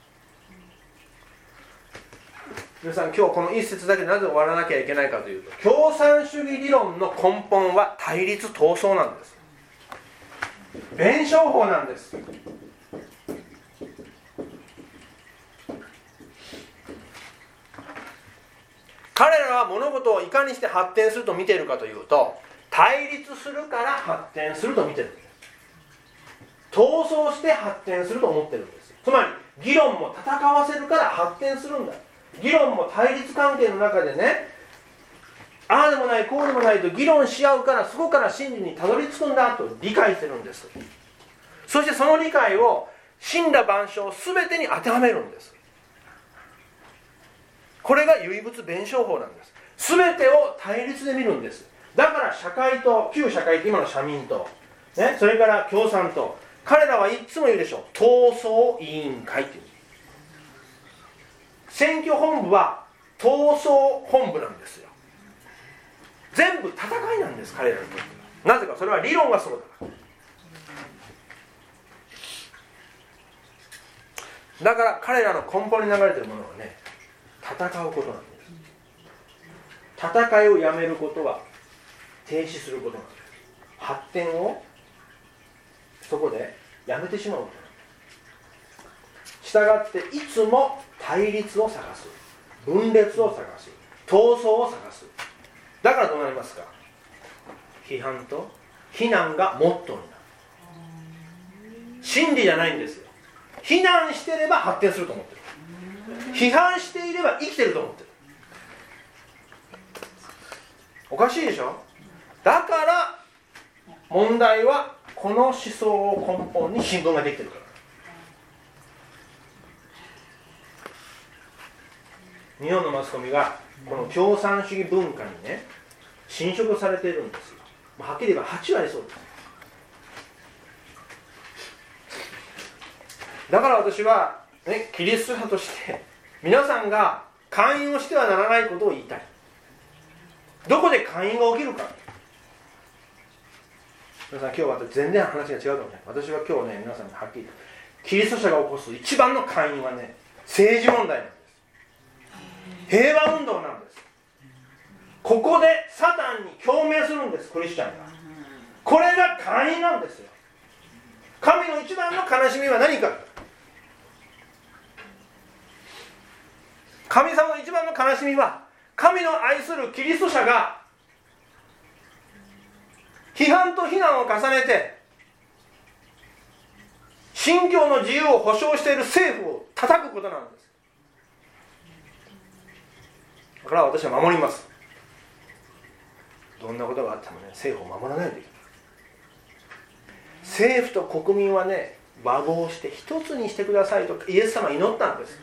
[SPEAKER 4] 皆さん、今日この一節だけでなぜ終わらなきゃいけないかというと、共産主義理論の根本は対立闘争なんです。弁証法なんです。彼らは物事をいかにして発展すると見ているかというと、対立するから発展すると見ているんです。闘争して発展すると思っているんです。つまり議論も戦わせるから発展するんだ。議論も対立関係の中でね、ああでもないこうでもないと議論し合うから、そこから真理にたどり着くんだと理解してるんです。そしてその理解を森羅万象全てに当てはめるんです。これが唯物弁証法なんです。全てを対立で見るんです。だから社会党、旧社会って今の社民党、ね、それから共産党、彼らはいつも言うでしょう、闘争委員会っていう。選挙本部は闘争本部なんですよ。全部戦いなんです、彼らにとっては。なぜか、それは理論がそうだから。だから彼らの根本に流れているものはね、戦うことなんです。戦いをやめることは停止することなんです。発展をそこでやめてしまうことなんです。したがっていつも対立を探す、分裂を探す、闘争を探す。だからどうなりますか。批判と非難がモットーになる。真理じゃないんですよ。非難していれば発展すると思ってる。批判していれば生きてると思ってる。おかしいでしょ。だから問題はこの思想を根本に新聞ができてるから。日本のマスコミがこの共産主義文化にね侵食されているんですよ。はっきり言えばはち割そうです。だから私は、ね、キリスト者として皆さんが勧誘をしてはならないことを言いたい。どこで勧誘が起きるか。皆さん、今日は全然話が違うかもしれない。私は今日ね、皆さんにはっきりキリスト者が起こす一番の勧誘はね、政治問題なんです。平和運動なんです。ここでサタンに共鳴するんです、クリスチャンが。これが勧誘なんですよ。神の一番の悲しみは何か。神様の一番の悲しみは、神の愛するキリスト者が批判と非難を重ねて信教の自由を保障している政府を叩くことなんです。わから私は守ります。どんなことがあってもね、政府を守らないといけない。政府と国民はね、和合して一つにしてくださいとイエス様は祈ったんです。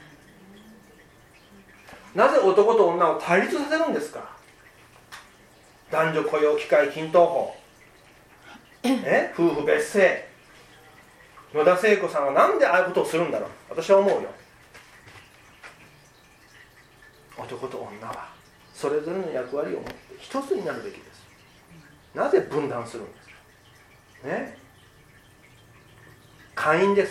[SPEAKER 4] なぜ男と女を対立させるんですか。男女雇用機会均等法、ね、夫婦別姓。野田聖子さんはなんでああいうことをするんだろう。私は思うよ。男と女はそれぞれの役割を持って一つになるべきです。なぜ分断するんですかね。会員です。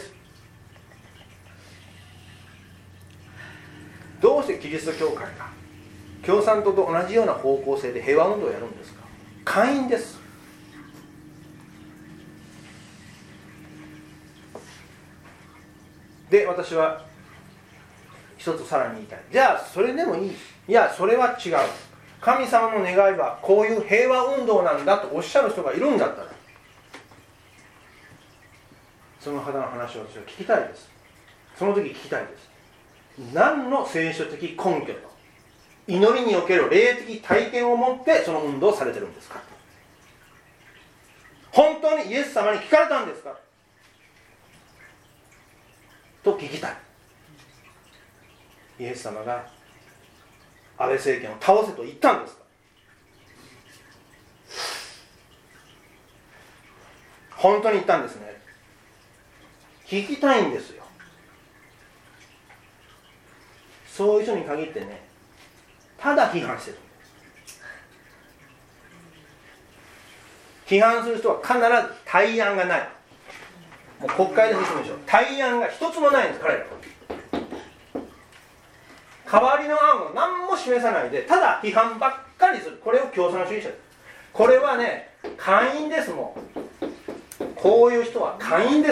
[SPEAKER 4] どうしてキリスト教会が共産党と同じような方向性で平和運動をやるんですか。会員です。で、私は一つさらに言いたい。じゃあそれでもいい。いや、それは違う。神様の願いはこういう平和運動なんだとおっしゃる人がいるんだったら、その方の話を私は聞きたいです。その時聞きたいです。何の聖書的根拠と祈りにおける霊的体験を持ってその運動をされてるんですか。本当にイエス様に聞かれたんですかと聞きたい。イエス様が安倍政権を倒せと言ったんですか。本当に言ったんですね。聞きたいんですよ。そういう人に限ってね、ただ批判してるんです。批判する人は必ず対案がない。もう国会で説明しよう。対案が一つもないんです、彼らは。代わりの案を何も示さないで、ただ批判ばっかりする。これを共産主義者です。これはね、会員です。もうこういう人は会員です。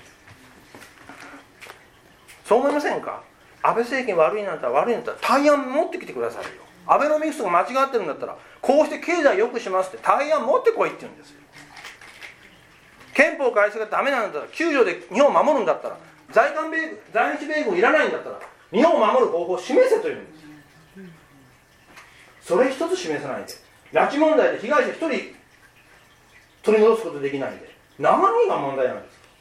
[SPEAKER 4] そう思いませんか。安倍政権悪いなんだったら悪いんだったら対案持ってきてくださいよ。アベノミクスが間違ってるんだったらこうして経済良くしますって対案持ってこいって言うんですよ。憲法改正がダメなんだったら、きゅうじょうで日本を守るんだったら、在韓米軍、在日米軍いらないんだったら日本を守る方法を示せというんです。それ一つ示さないで、拉致問題で被害者一人取り戻すことできないで、何が問題なんですか。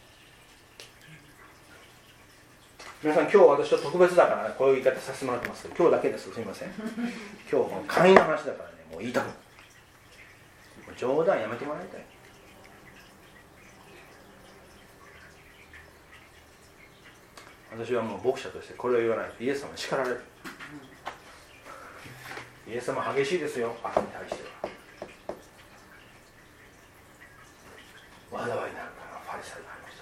[SPEAKER 4] 皆さん、今日私は特別だから、ね、こういう言い方させてもらってますけど、今日だけです。すみません。今日この会員の話だからね、もう言いたくない。冗談やめてもらいたい。私はもう牧者としてこれを言わないとイエス様に叱られる。イエス様激しいですよ、悪に対しては。災いになるからファリサイがありました。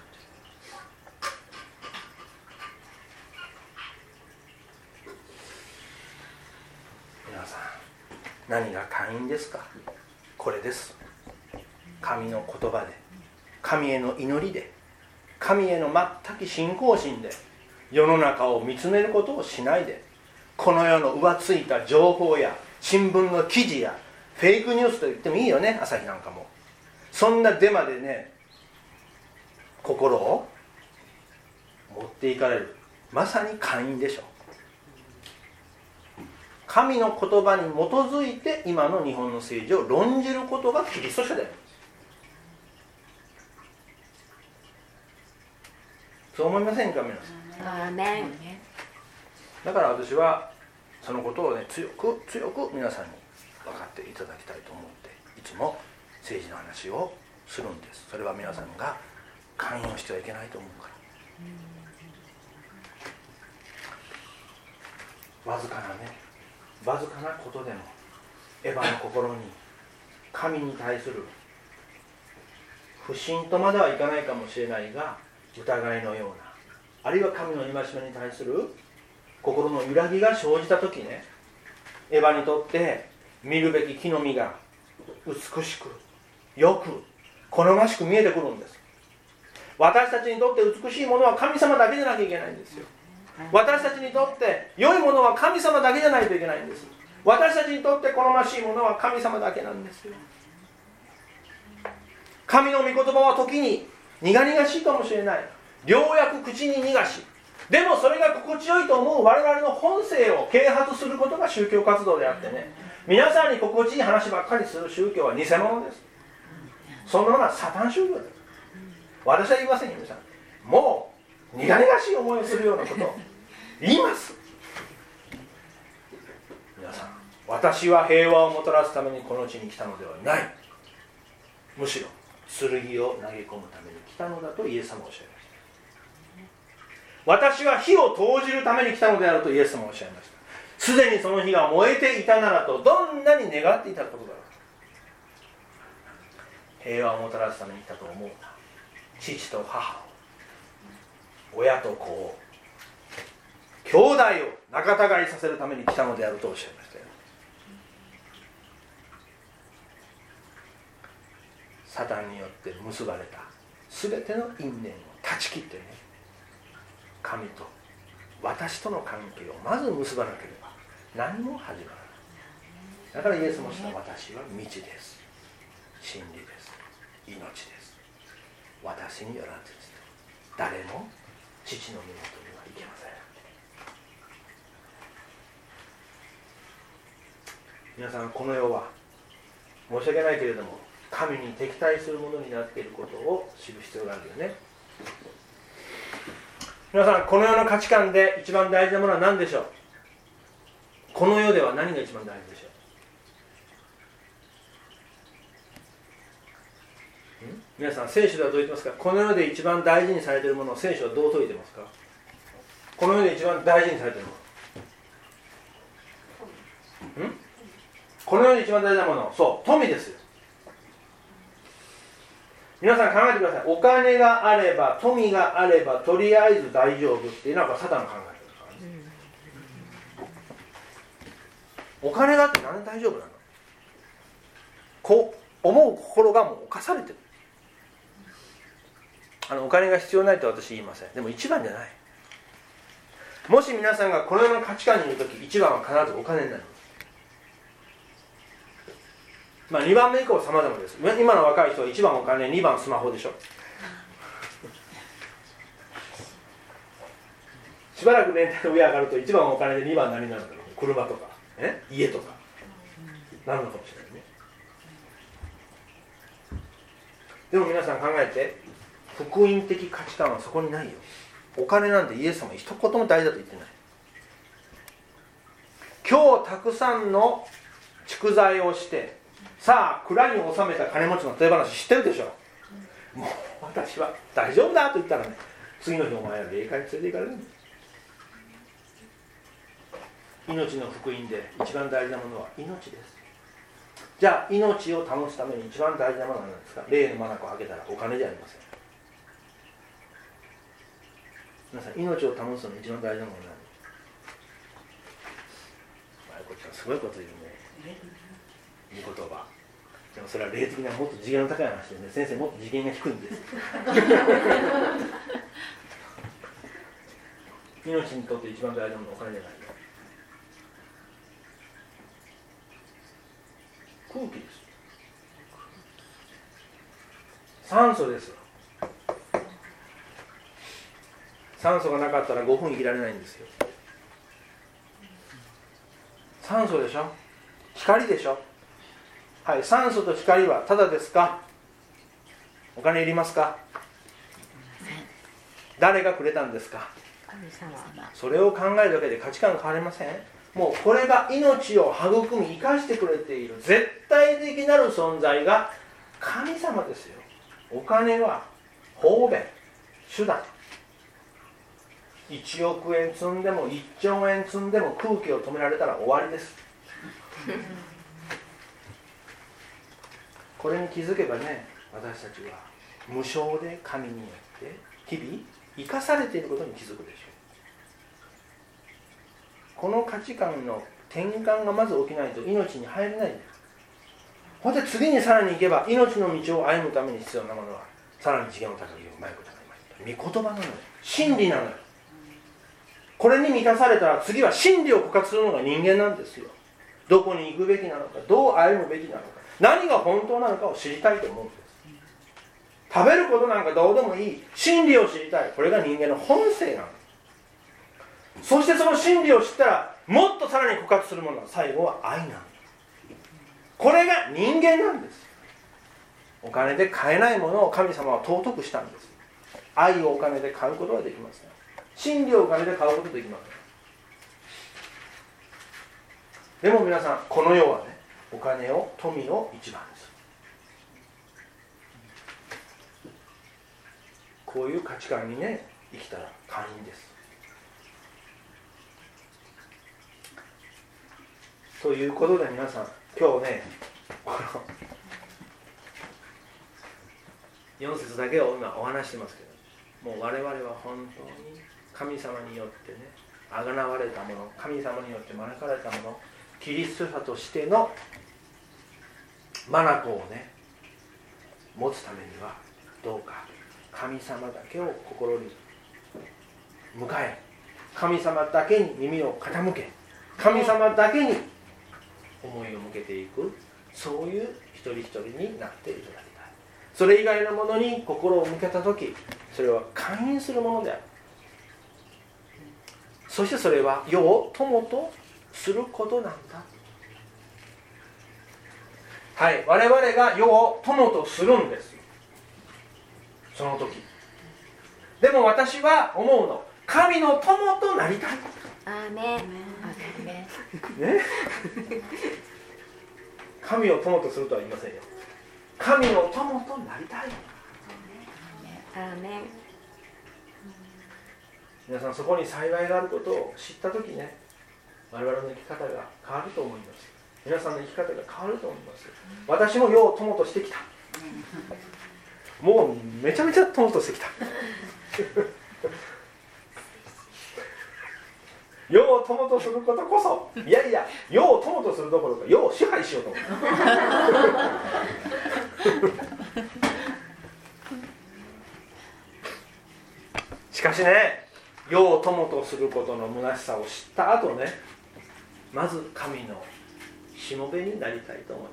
[SPEAKER 4] 皆さん、何が会員ですか。これです。神の言葉で、神への祈りで、神への全く信仰心で世の中を見つめることをしないで、この世の浮ついた情報や新聞の記事やフェイクニュースと言ってもいいよね、朝日なんかも。そんなデマでね、心を持っていかれる、まさに会員でしょう。神の言葉に基づいて今の日本の政治を論じることがキリスト者である。そう思いませんか、皆さん。
[SPEAKER 3] アーメン。
[SPEAKER 4] だから私はそのことをね、強く強く皆さんに分かっていただきたいと思っていつも政治の話をするんです。それは皆さんが関与してはいけないと思うから。わずかなね、わずかなことでもエヴァの心に神に対する不信とまではいかないかもしれないが、疑いのような、あるいは神の戒めに対する心の揺らぎが生じたときね、エヴァにとって見るべき木の実が美しくよく好ましく見えてくるんです。私たちにとって美しいものは神様だけでなきゃいけないんですよ。私たちにとって良いものは神様だけじゃないといけないんです。私たちにとって好ましいものは神様だけなんですよ。神の御言葉は時に苦々しいかもしれない。ようやく口に逃がし、 でもそれが心地よいと思う我々の本性を啓発することが宗教活動であってね、皆さんに心地いい話ばっかりする宗教は偽物です。そんなのがサタン宗教です。私は言いませんよ。皆さんもう苦々しい思いをするようなことを言います。皆さん、私は平和をもたらすためにこの地に来たのではない、むしろ剣を投げ込むために来たのだとイエス様はおっしゃいました。私は火を投じるために来たのであるとイエス様はおっしゃいました。すでにその火が燃えていたならとどんなに願っていたことだろう。平和をもたらすために来たと思うな。父と母を、親と子を、兄弟を仲違いさせるために来たのであるとおっしゃいましたよ。サタンによって結ばれた全ての因縁を断ち切ってね、神と私との関係をまず結ばなければ何も始まらない。だからイエスもした、私は道です、真理です、命です。私によらず誰も父の身元には行けません。皆さん、この世は申し訳ないけれども神に敵対するものになっていることを知る必要があるよね。皆さん、この世の価値観で一番大事なものは何でしょう。この世では何が一番大事でしょう。ん皆さん、聖書ではどう言ってますか。この世で一番大事にされているものを聖書はどう説いてますか。この世で一番大事にされているもの、んこの世で一番大事なもの、そう、富ですよ。皆さん考えてください。お金があれば、富があれば、とりあえず大丈夫っていうのはサタンが考えてるからね。お金があって何で大丈夫なの。こう思う心がもう侵されてる。あのお金が必要ないと私言いません。でも一番じゃない。もし皆さんがこの世の価値観にいるとき、一番は必ずお金になります。まあ、にばんめ以降は様々です。今の若い人はいちばんお金、にばんスマホでしょ。しばらく年齢の上上がるといちばんお金でにばん何になるんだろう。車とか、ね、家とかなるのかもしれないね。でも皆さん考えて、福音的価値観はそこにないよ。お金なんてイエス様は一言も大事だと言ってない。今日たくさんの蓄財をしてさあ蔵に収めた金持ちの例え話知ってるでしょ。もう私は大丈夫だと言ったらね、次の日お前は霊界に連れて行かれるんです。命の福音で一番大事なものは命です。じゃあ命を保つために一番大事なものは何ですか。霊の眼を開けたらお金じゃありません。皆さん、命を保つのに一番大事なものは何。こっちはすごいこと言うね。いい言葉。でもそれは霊的なもっと次元の高い話でね、先生もっと次元が低いんです。命にとって一番大事なものはお金じゃないよ。空気です。酸素ですよ。酸素がなかったらごふん生きられないんですよ。酸素でしょ。光でしょ。はい、酸素と光はただですか。お金いりますか。誰がくれたんですか。それを考えるだけで価値観変わりません。もうこれが命を育み生かしてくれている絶対的なる存在が神様ですよ。お金は方便、手段。いちおくえん積んでもいっちょうえん積んでも空気を止められたら終わりです。これに気づけばね、私たちは無償で神によって日々生かされていることに気づくでしょう。この価値観の転換がまず起きないと命に入れないんです。ほんで次にさらに行けば命の道を歩むために必要なものはさらに次元の高いうまいことがありました。御言葉なのよ。真理なのよ。これに満たされたら次は真理を告発するのが人間なんですよ。どこに行くべきなのか、どう歩むべきなのか、何が本当なのかを知りたいと思うんです。食べることなんかどうでもいい。真理を知りたい。これが人間の本性なんです。 そしてその真理を知ったらもっとさらに告発するものは最後は愛なんだ。これが人間なんです。お金で買えないものを神様は尊くしたんです。愛をお金で買うことはできません。真理をお金で買うことはできません。でも皆さん、この世はね、お金を富を一番です。こういう価値観にね生きたら会員です。ということで皆さん、今日ねこのよん節だけを今お話してますけど、もう我々は本当に神様によってねあがなわれたもの、神様によって招かれたもの、キリスト者としての眼をね持つためにはどうか神様だけを心に迎え、神様だけに耳を傾け、神様だけに思いを向けていく、そういう一人一人になっていただきたい。それ以外のものに心を向けたとき、それは勧誘するものである。そしてそれは世を友とすることなんだ。はい、我々が世を友とするんです。その時。でも私は思うの、神の友となりたい。
[SPEAKER 3] アーメン。
[SPEAKER 4] ね、神を友とするとは言いませんよ。神の友となりたい。
[SPEAKER 3] アーメン。
[SPEAKER 4] 皆さん、そこに幸いがあることを知ったときね、我々の生き方が変わると思います。皆さんの生き方が変わると思います。私も世を友としてきた。もうめちゃめちゃ友としてきた。世を友とすることこそ、いやいや、世を友とするどころか世を支配しようと思う。しかしね、世を友とすることの虚しさを知った後ね、まず神のしもべになりたいと思って、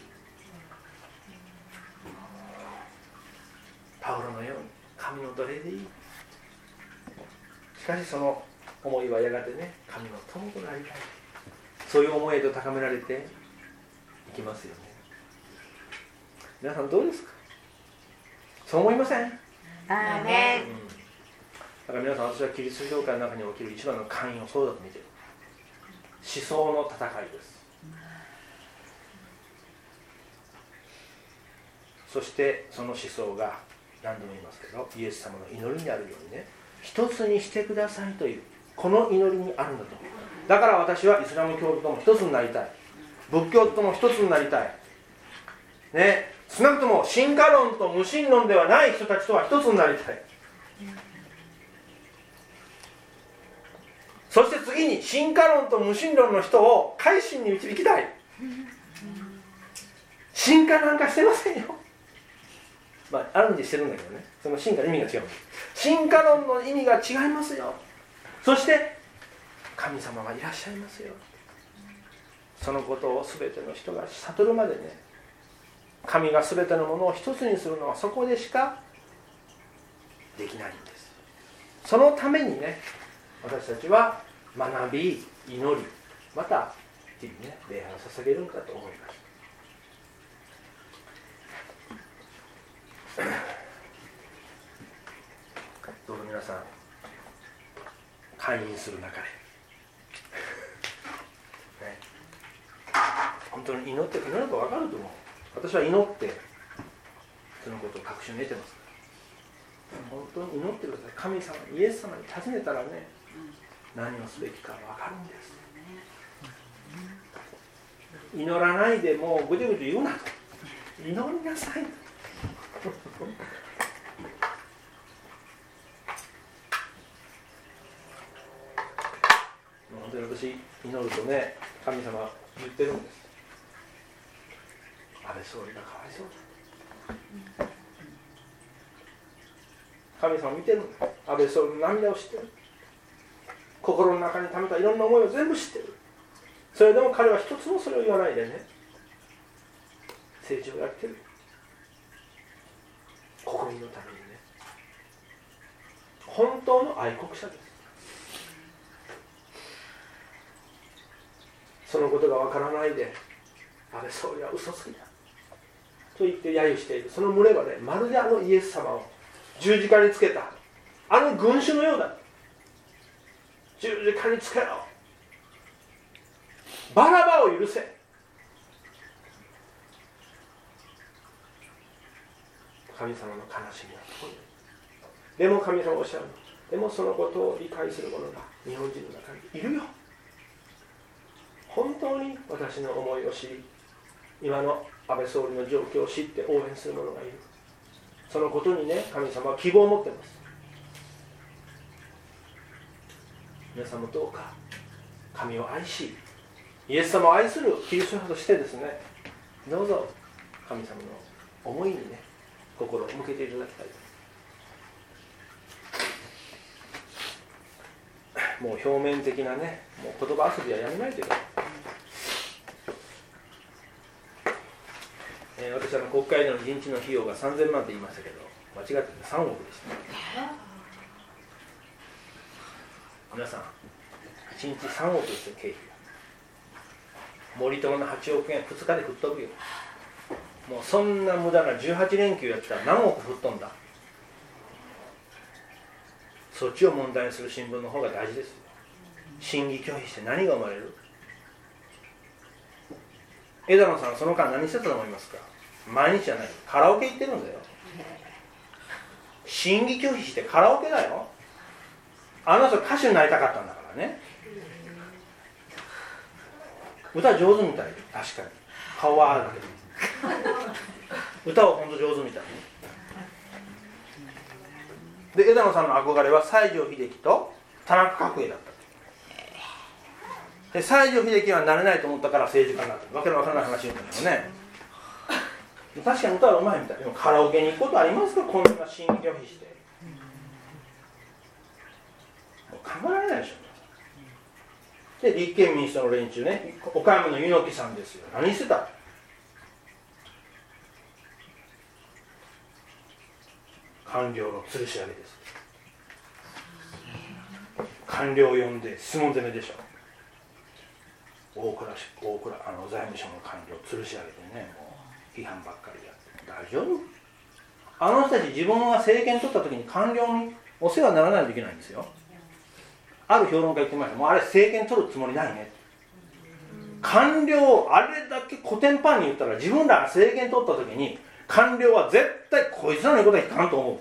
[SPEAKER 4] パウロのように神の奴隷でいい。しかしその思いはやがてね、神の友となりたい、そういう思いへと高められていきますよね。皆さんどうですか？そう思いません？
[SPEAKER 3] アーメン。
[SPEAKER 4] うん、だから皆さん、私はキリスト教会の中における一番の寛容をそうだと見ている。思想の戦いです。そしてその思想が何度も言いますけど、イエス様の祈りにあるようにね、一つにしてくださいというこの祈りにあるんだと。だから私はイスラム教徒とも一つになりたい、仏教徒とも一つになりたいね、少なくとも進化論と無神論ではない人たちとは一つになりたい。そして次に進化論と無神論の人を改心に導きたい。進化なんかしてませんよ。まあ、あるんでしてるんだけどね、その進化の意味が違う。進化論の意味が違いますよ。そして神様がいらっしゃいますよ。そのことを全ての人が悟るまでね、神が全てのものを一つにするのはそこでしかできないんです。そのためにね、私たちは学び、祈り、また日々ね、礼拝を捧げるんだと思います。どうぞ皆さん、会員する中で、ね、本当に祈って祈れば分かると思う。私は祈ってそのことを確信に得てます。本当に祈ってください。神様に、イエス様に尋ねたらね、何をすべきか分かるんです。祈らないでもうぐちぐち言うなと。祈りなさい。本当に私、祈るとね、神様言ってるんです。安倍総理がかわいそうだ。神様見てるんだ。安倍総理の涙を知ってる。心の中に溜めたいろんな思いを全部知ってる。それでも彼は一つもそれを言わないでね、政治をやってる。国民のためにね。本当の愛国者です。 そのことがわからないで安倍総理は嘘つきだと言って揶揄している。その群れはね、まるであのイエス様を十字架につけたあの群衆のようだ。十字架につけろ、バラバを許せ。神様の悲しみはここに。でも神様おっしゃる。でもそのことを理解する者が日本人の中にいるよ。本当に私の思いを知り、今の安倍総理の状況を知って応援する者がいる。そのことにね、神様は希望を持っています。皆さんもどうか神を愛し、イエス様を愛するキリスト者としてですね、どうぞ神様の思いにね、心を向けていただきたい。もう表面的なね、もう言葉遊びはやめないといけない。えー、私は国会での人事の費用がさんぜんまんと言いましたけど、間違っててさんおくでした。皆さん、いちにちさんおくですよ、経費が。森友のはちおくえんふつかで吹っ飛ぶよ。もうそんな無駄なじゅうはちれんきゅうやったら何億吹っ飛んだ。そっちを問題にする新聞の方が大事ですよ。審議拒否して何が生まれる？枝野さんその間何してたと思いますか？毎日じゃない、カラオケ行ってるんだよ。審議拒否してカラオケだよ。あの人歌手になりたかったんだからね。歌上手みたい。確かに顔はあるだけど歌は本当上手みたい。で、枝野さんの憧れは西城秀樹と田中角栄だった。で、西城秀樹はなれないと思ったから政治家になった。わけのわからない話言うんだけどね。確かに歌はうまいみたい。でもカラオケに行くことありますか？こんな審議拒否して。もう考えられないでしょ。で、立憲民主党の連中ね、岡山の柚木さんですよ。何してた？官僚の吊るし上げです。官僚を呼んで質問攻めでしょ。大蔵大蔵あの財務省の官僚を吊るし上げてね、もう批判ばっかりやって大丈夫？あの人たち自分が政権取った時に官僚にお世話にならないといけないんですよ。ある評論家言ってました。もうあれ政権取るつもりないね。官僚あれだけコテンパンに言ったら自分らが政権取った時に官僚は絶対こいつらの言うことはいかんと思うって。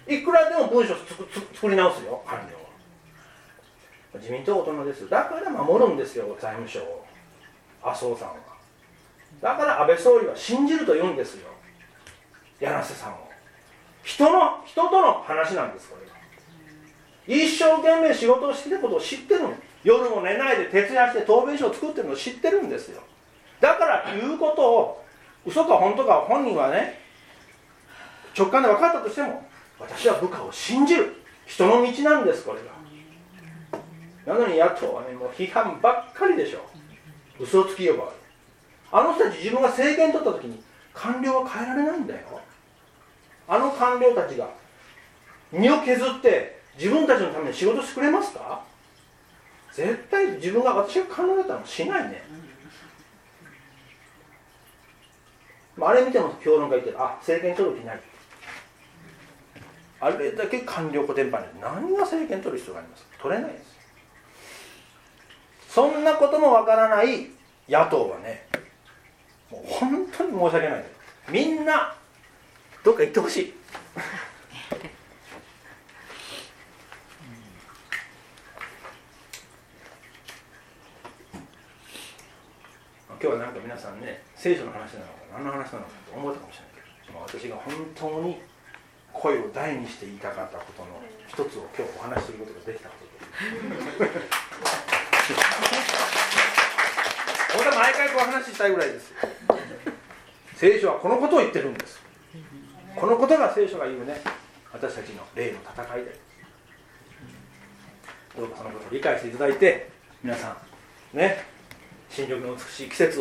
[SPEAKER 4] いくらでも文章つくつ作り直すよ、官僚は。自民党は大人です。だから守るんですよ、財務省を。麻生さんは。だから安倍総理は信じると言うんですよ、柳瀬さんを。人の人との話なんです、これは。一生懸命仕事をしてることを知ってるの。夜も寝ないで徹夜して答弁書を作ってるのを知ってるんですよ。だから言うことを嘘か本当か本人はね直感で分かったとしても、私は部下を信じる人の道なんです、これが。なのに野党はね、もう批判ばっかりでしょ。嘘つき呼ばわり。あの人たち自分が政権取った時に官僚は変えられないんだよ。あの官僚たちが身を削って自分たちのために仕事してくれますか？絶対自分が私が官僚だったらしないね。あれ見ても評論家言ってる、あ、政権取る気ない。あれだけ官僚コテンパンに何が政権取る必要がありますか？取れないです。そんなこともわからない野党はね、もう本当に申し訳ない。みんなどっか行ってほしい。今日はなんか皆さんね、聖書の話なのか何の話なのかと思ったかもしれないけど、私が本当に声を大にして言いたかったことの一つを今日お話しすることができたことで本当は毎回こう話したいぐらいです。聖書はこのことを言ってるんです。このことが聖書が言うね、私たちの霊の戦いで、どうかそのことを理解していただいて、皆さんね、新緑の美しい季節を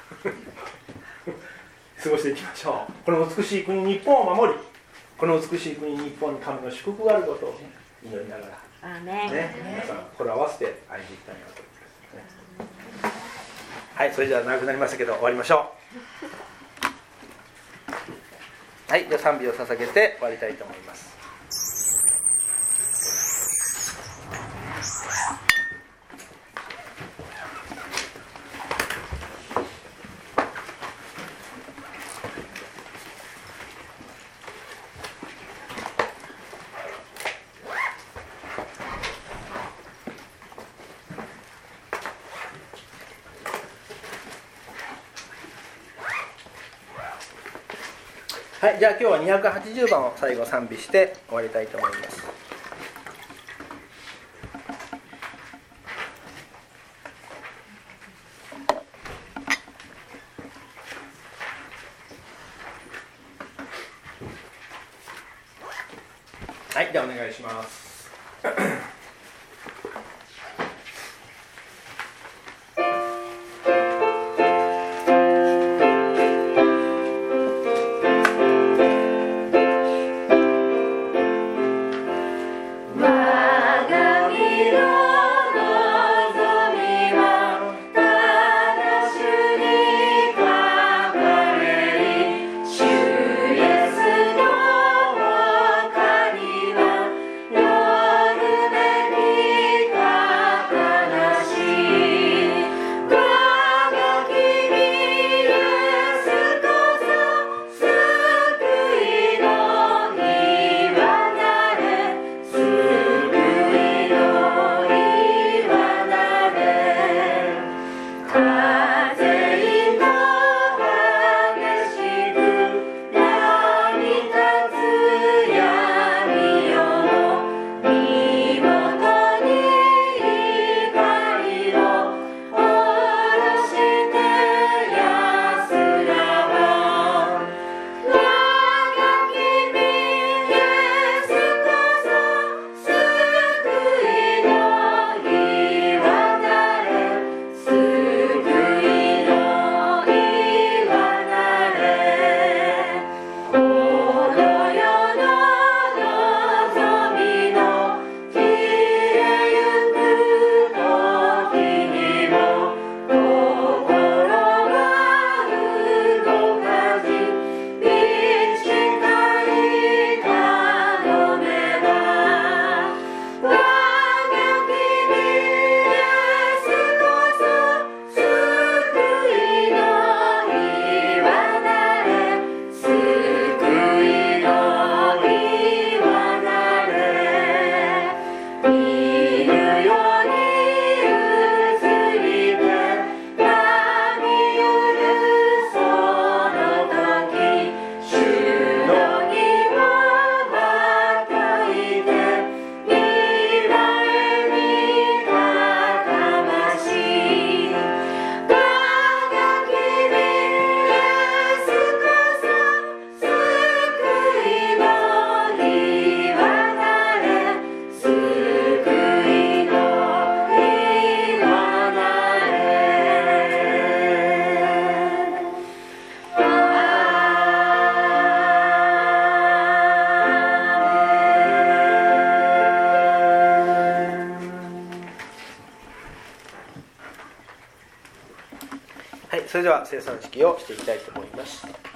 [SPEAKER 4] 過ごしていきましょう。この美しい国日本を守り、この美しい国日本に神の祝福があることを祈りながら、
[SPEAKER 3] アーメン、
[SPEAKER 4] ね、皆さんこれを合わせて愛していきたいなと思いますね。 はい、それじゃあ長くなりましたけど終わりましょう。はい、じゃあ賛美を捧げて終わりたいと思います。はい、じゃあ今日はにひゃくはちじゅうばんを最後賛美して終わりたいと思います。はい、ではお願いします。それでは生産式をしていきたいと思います。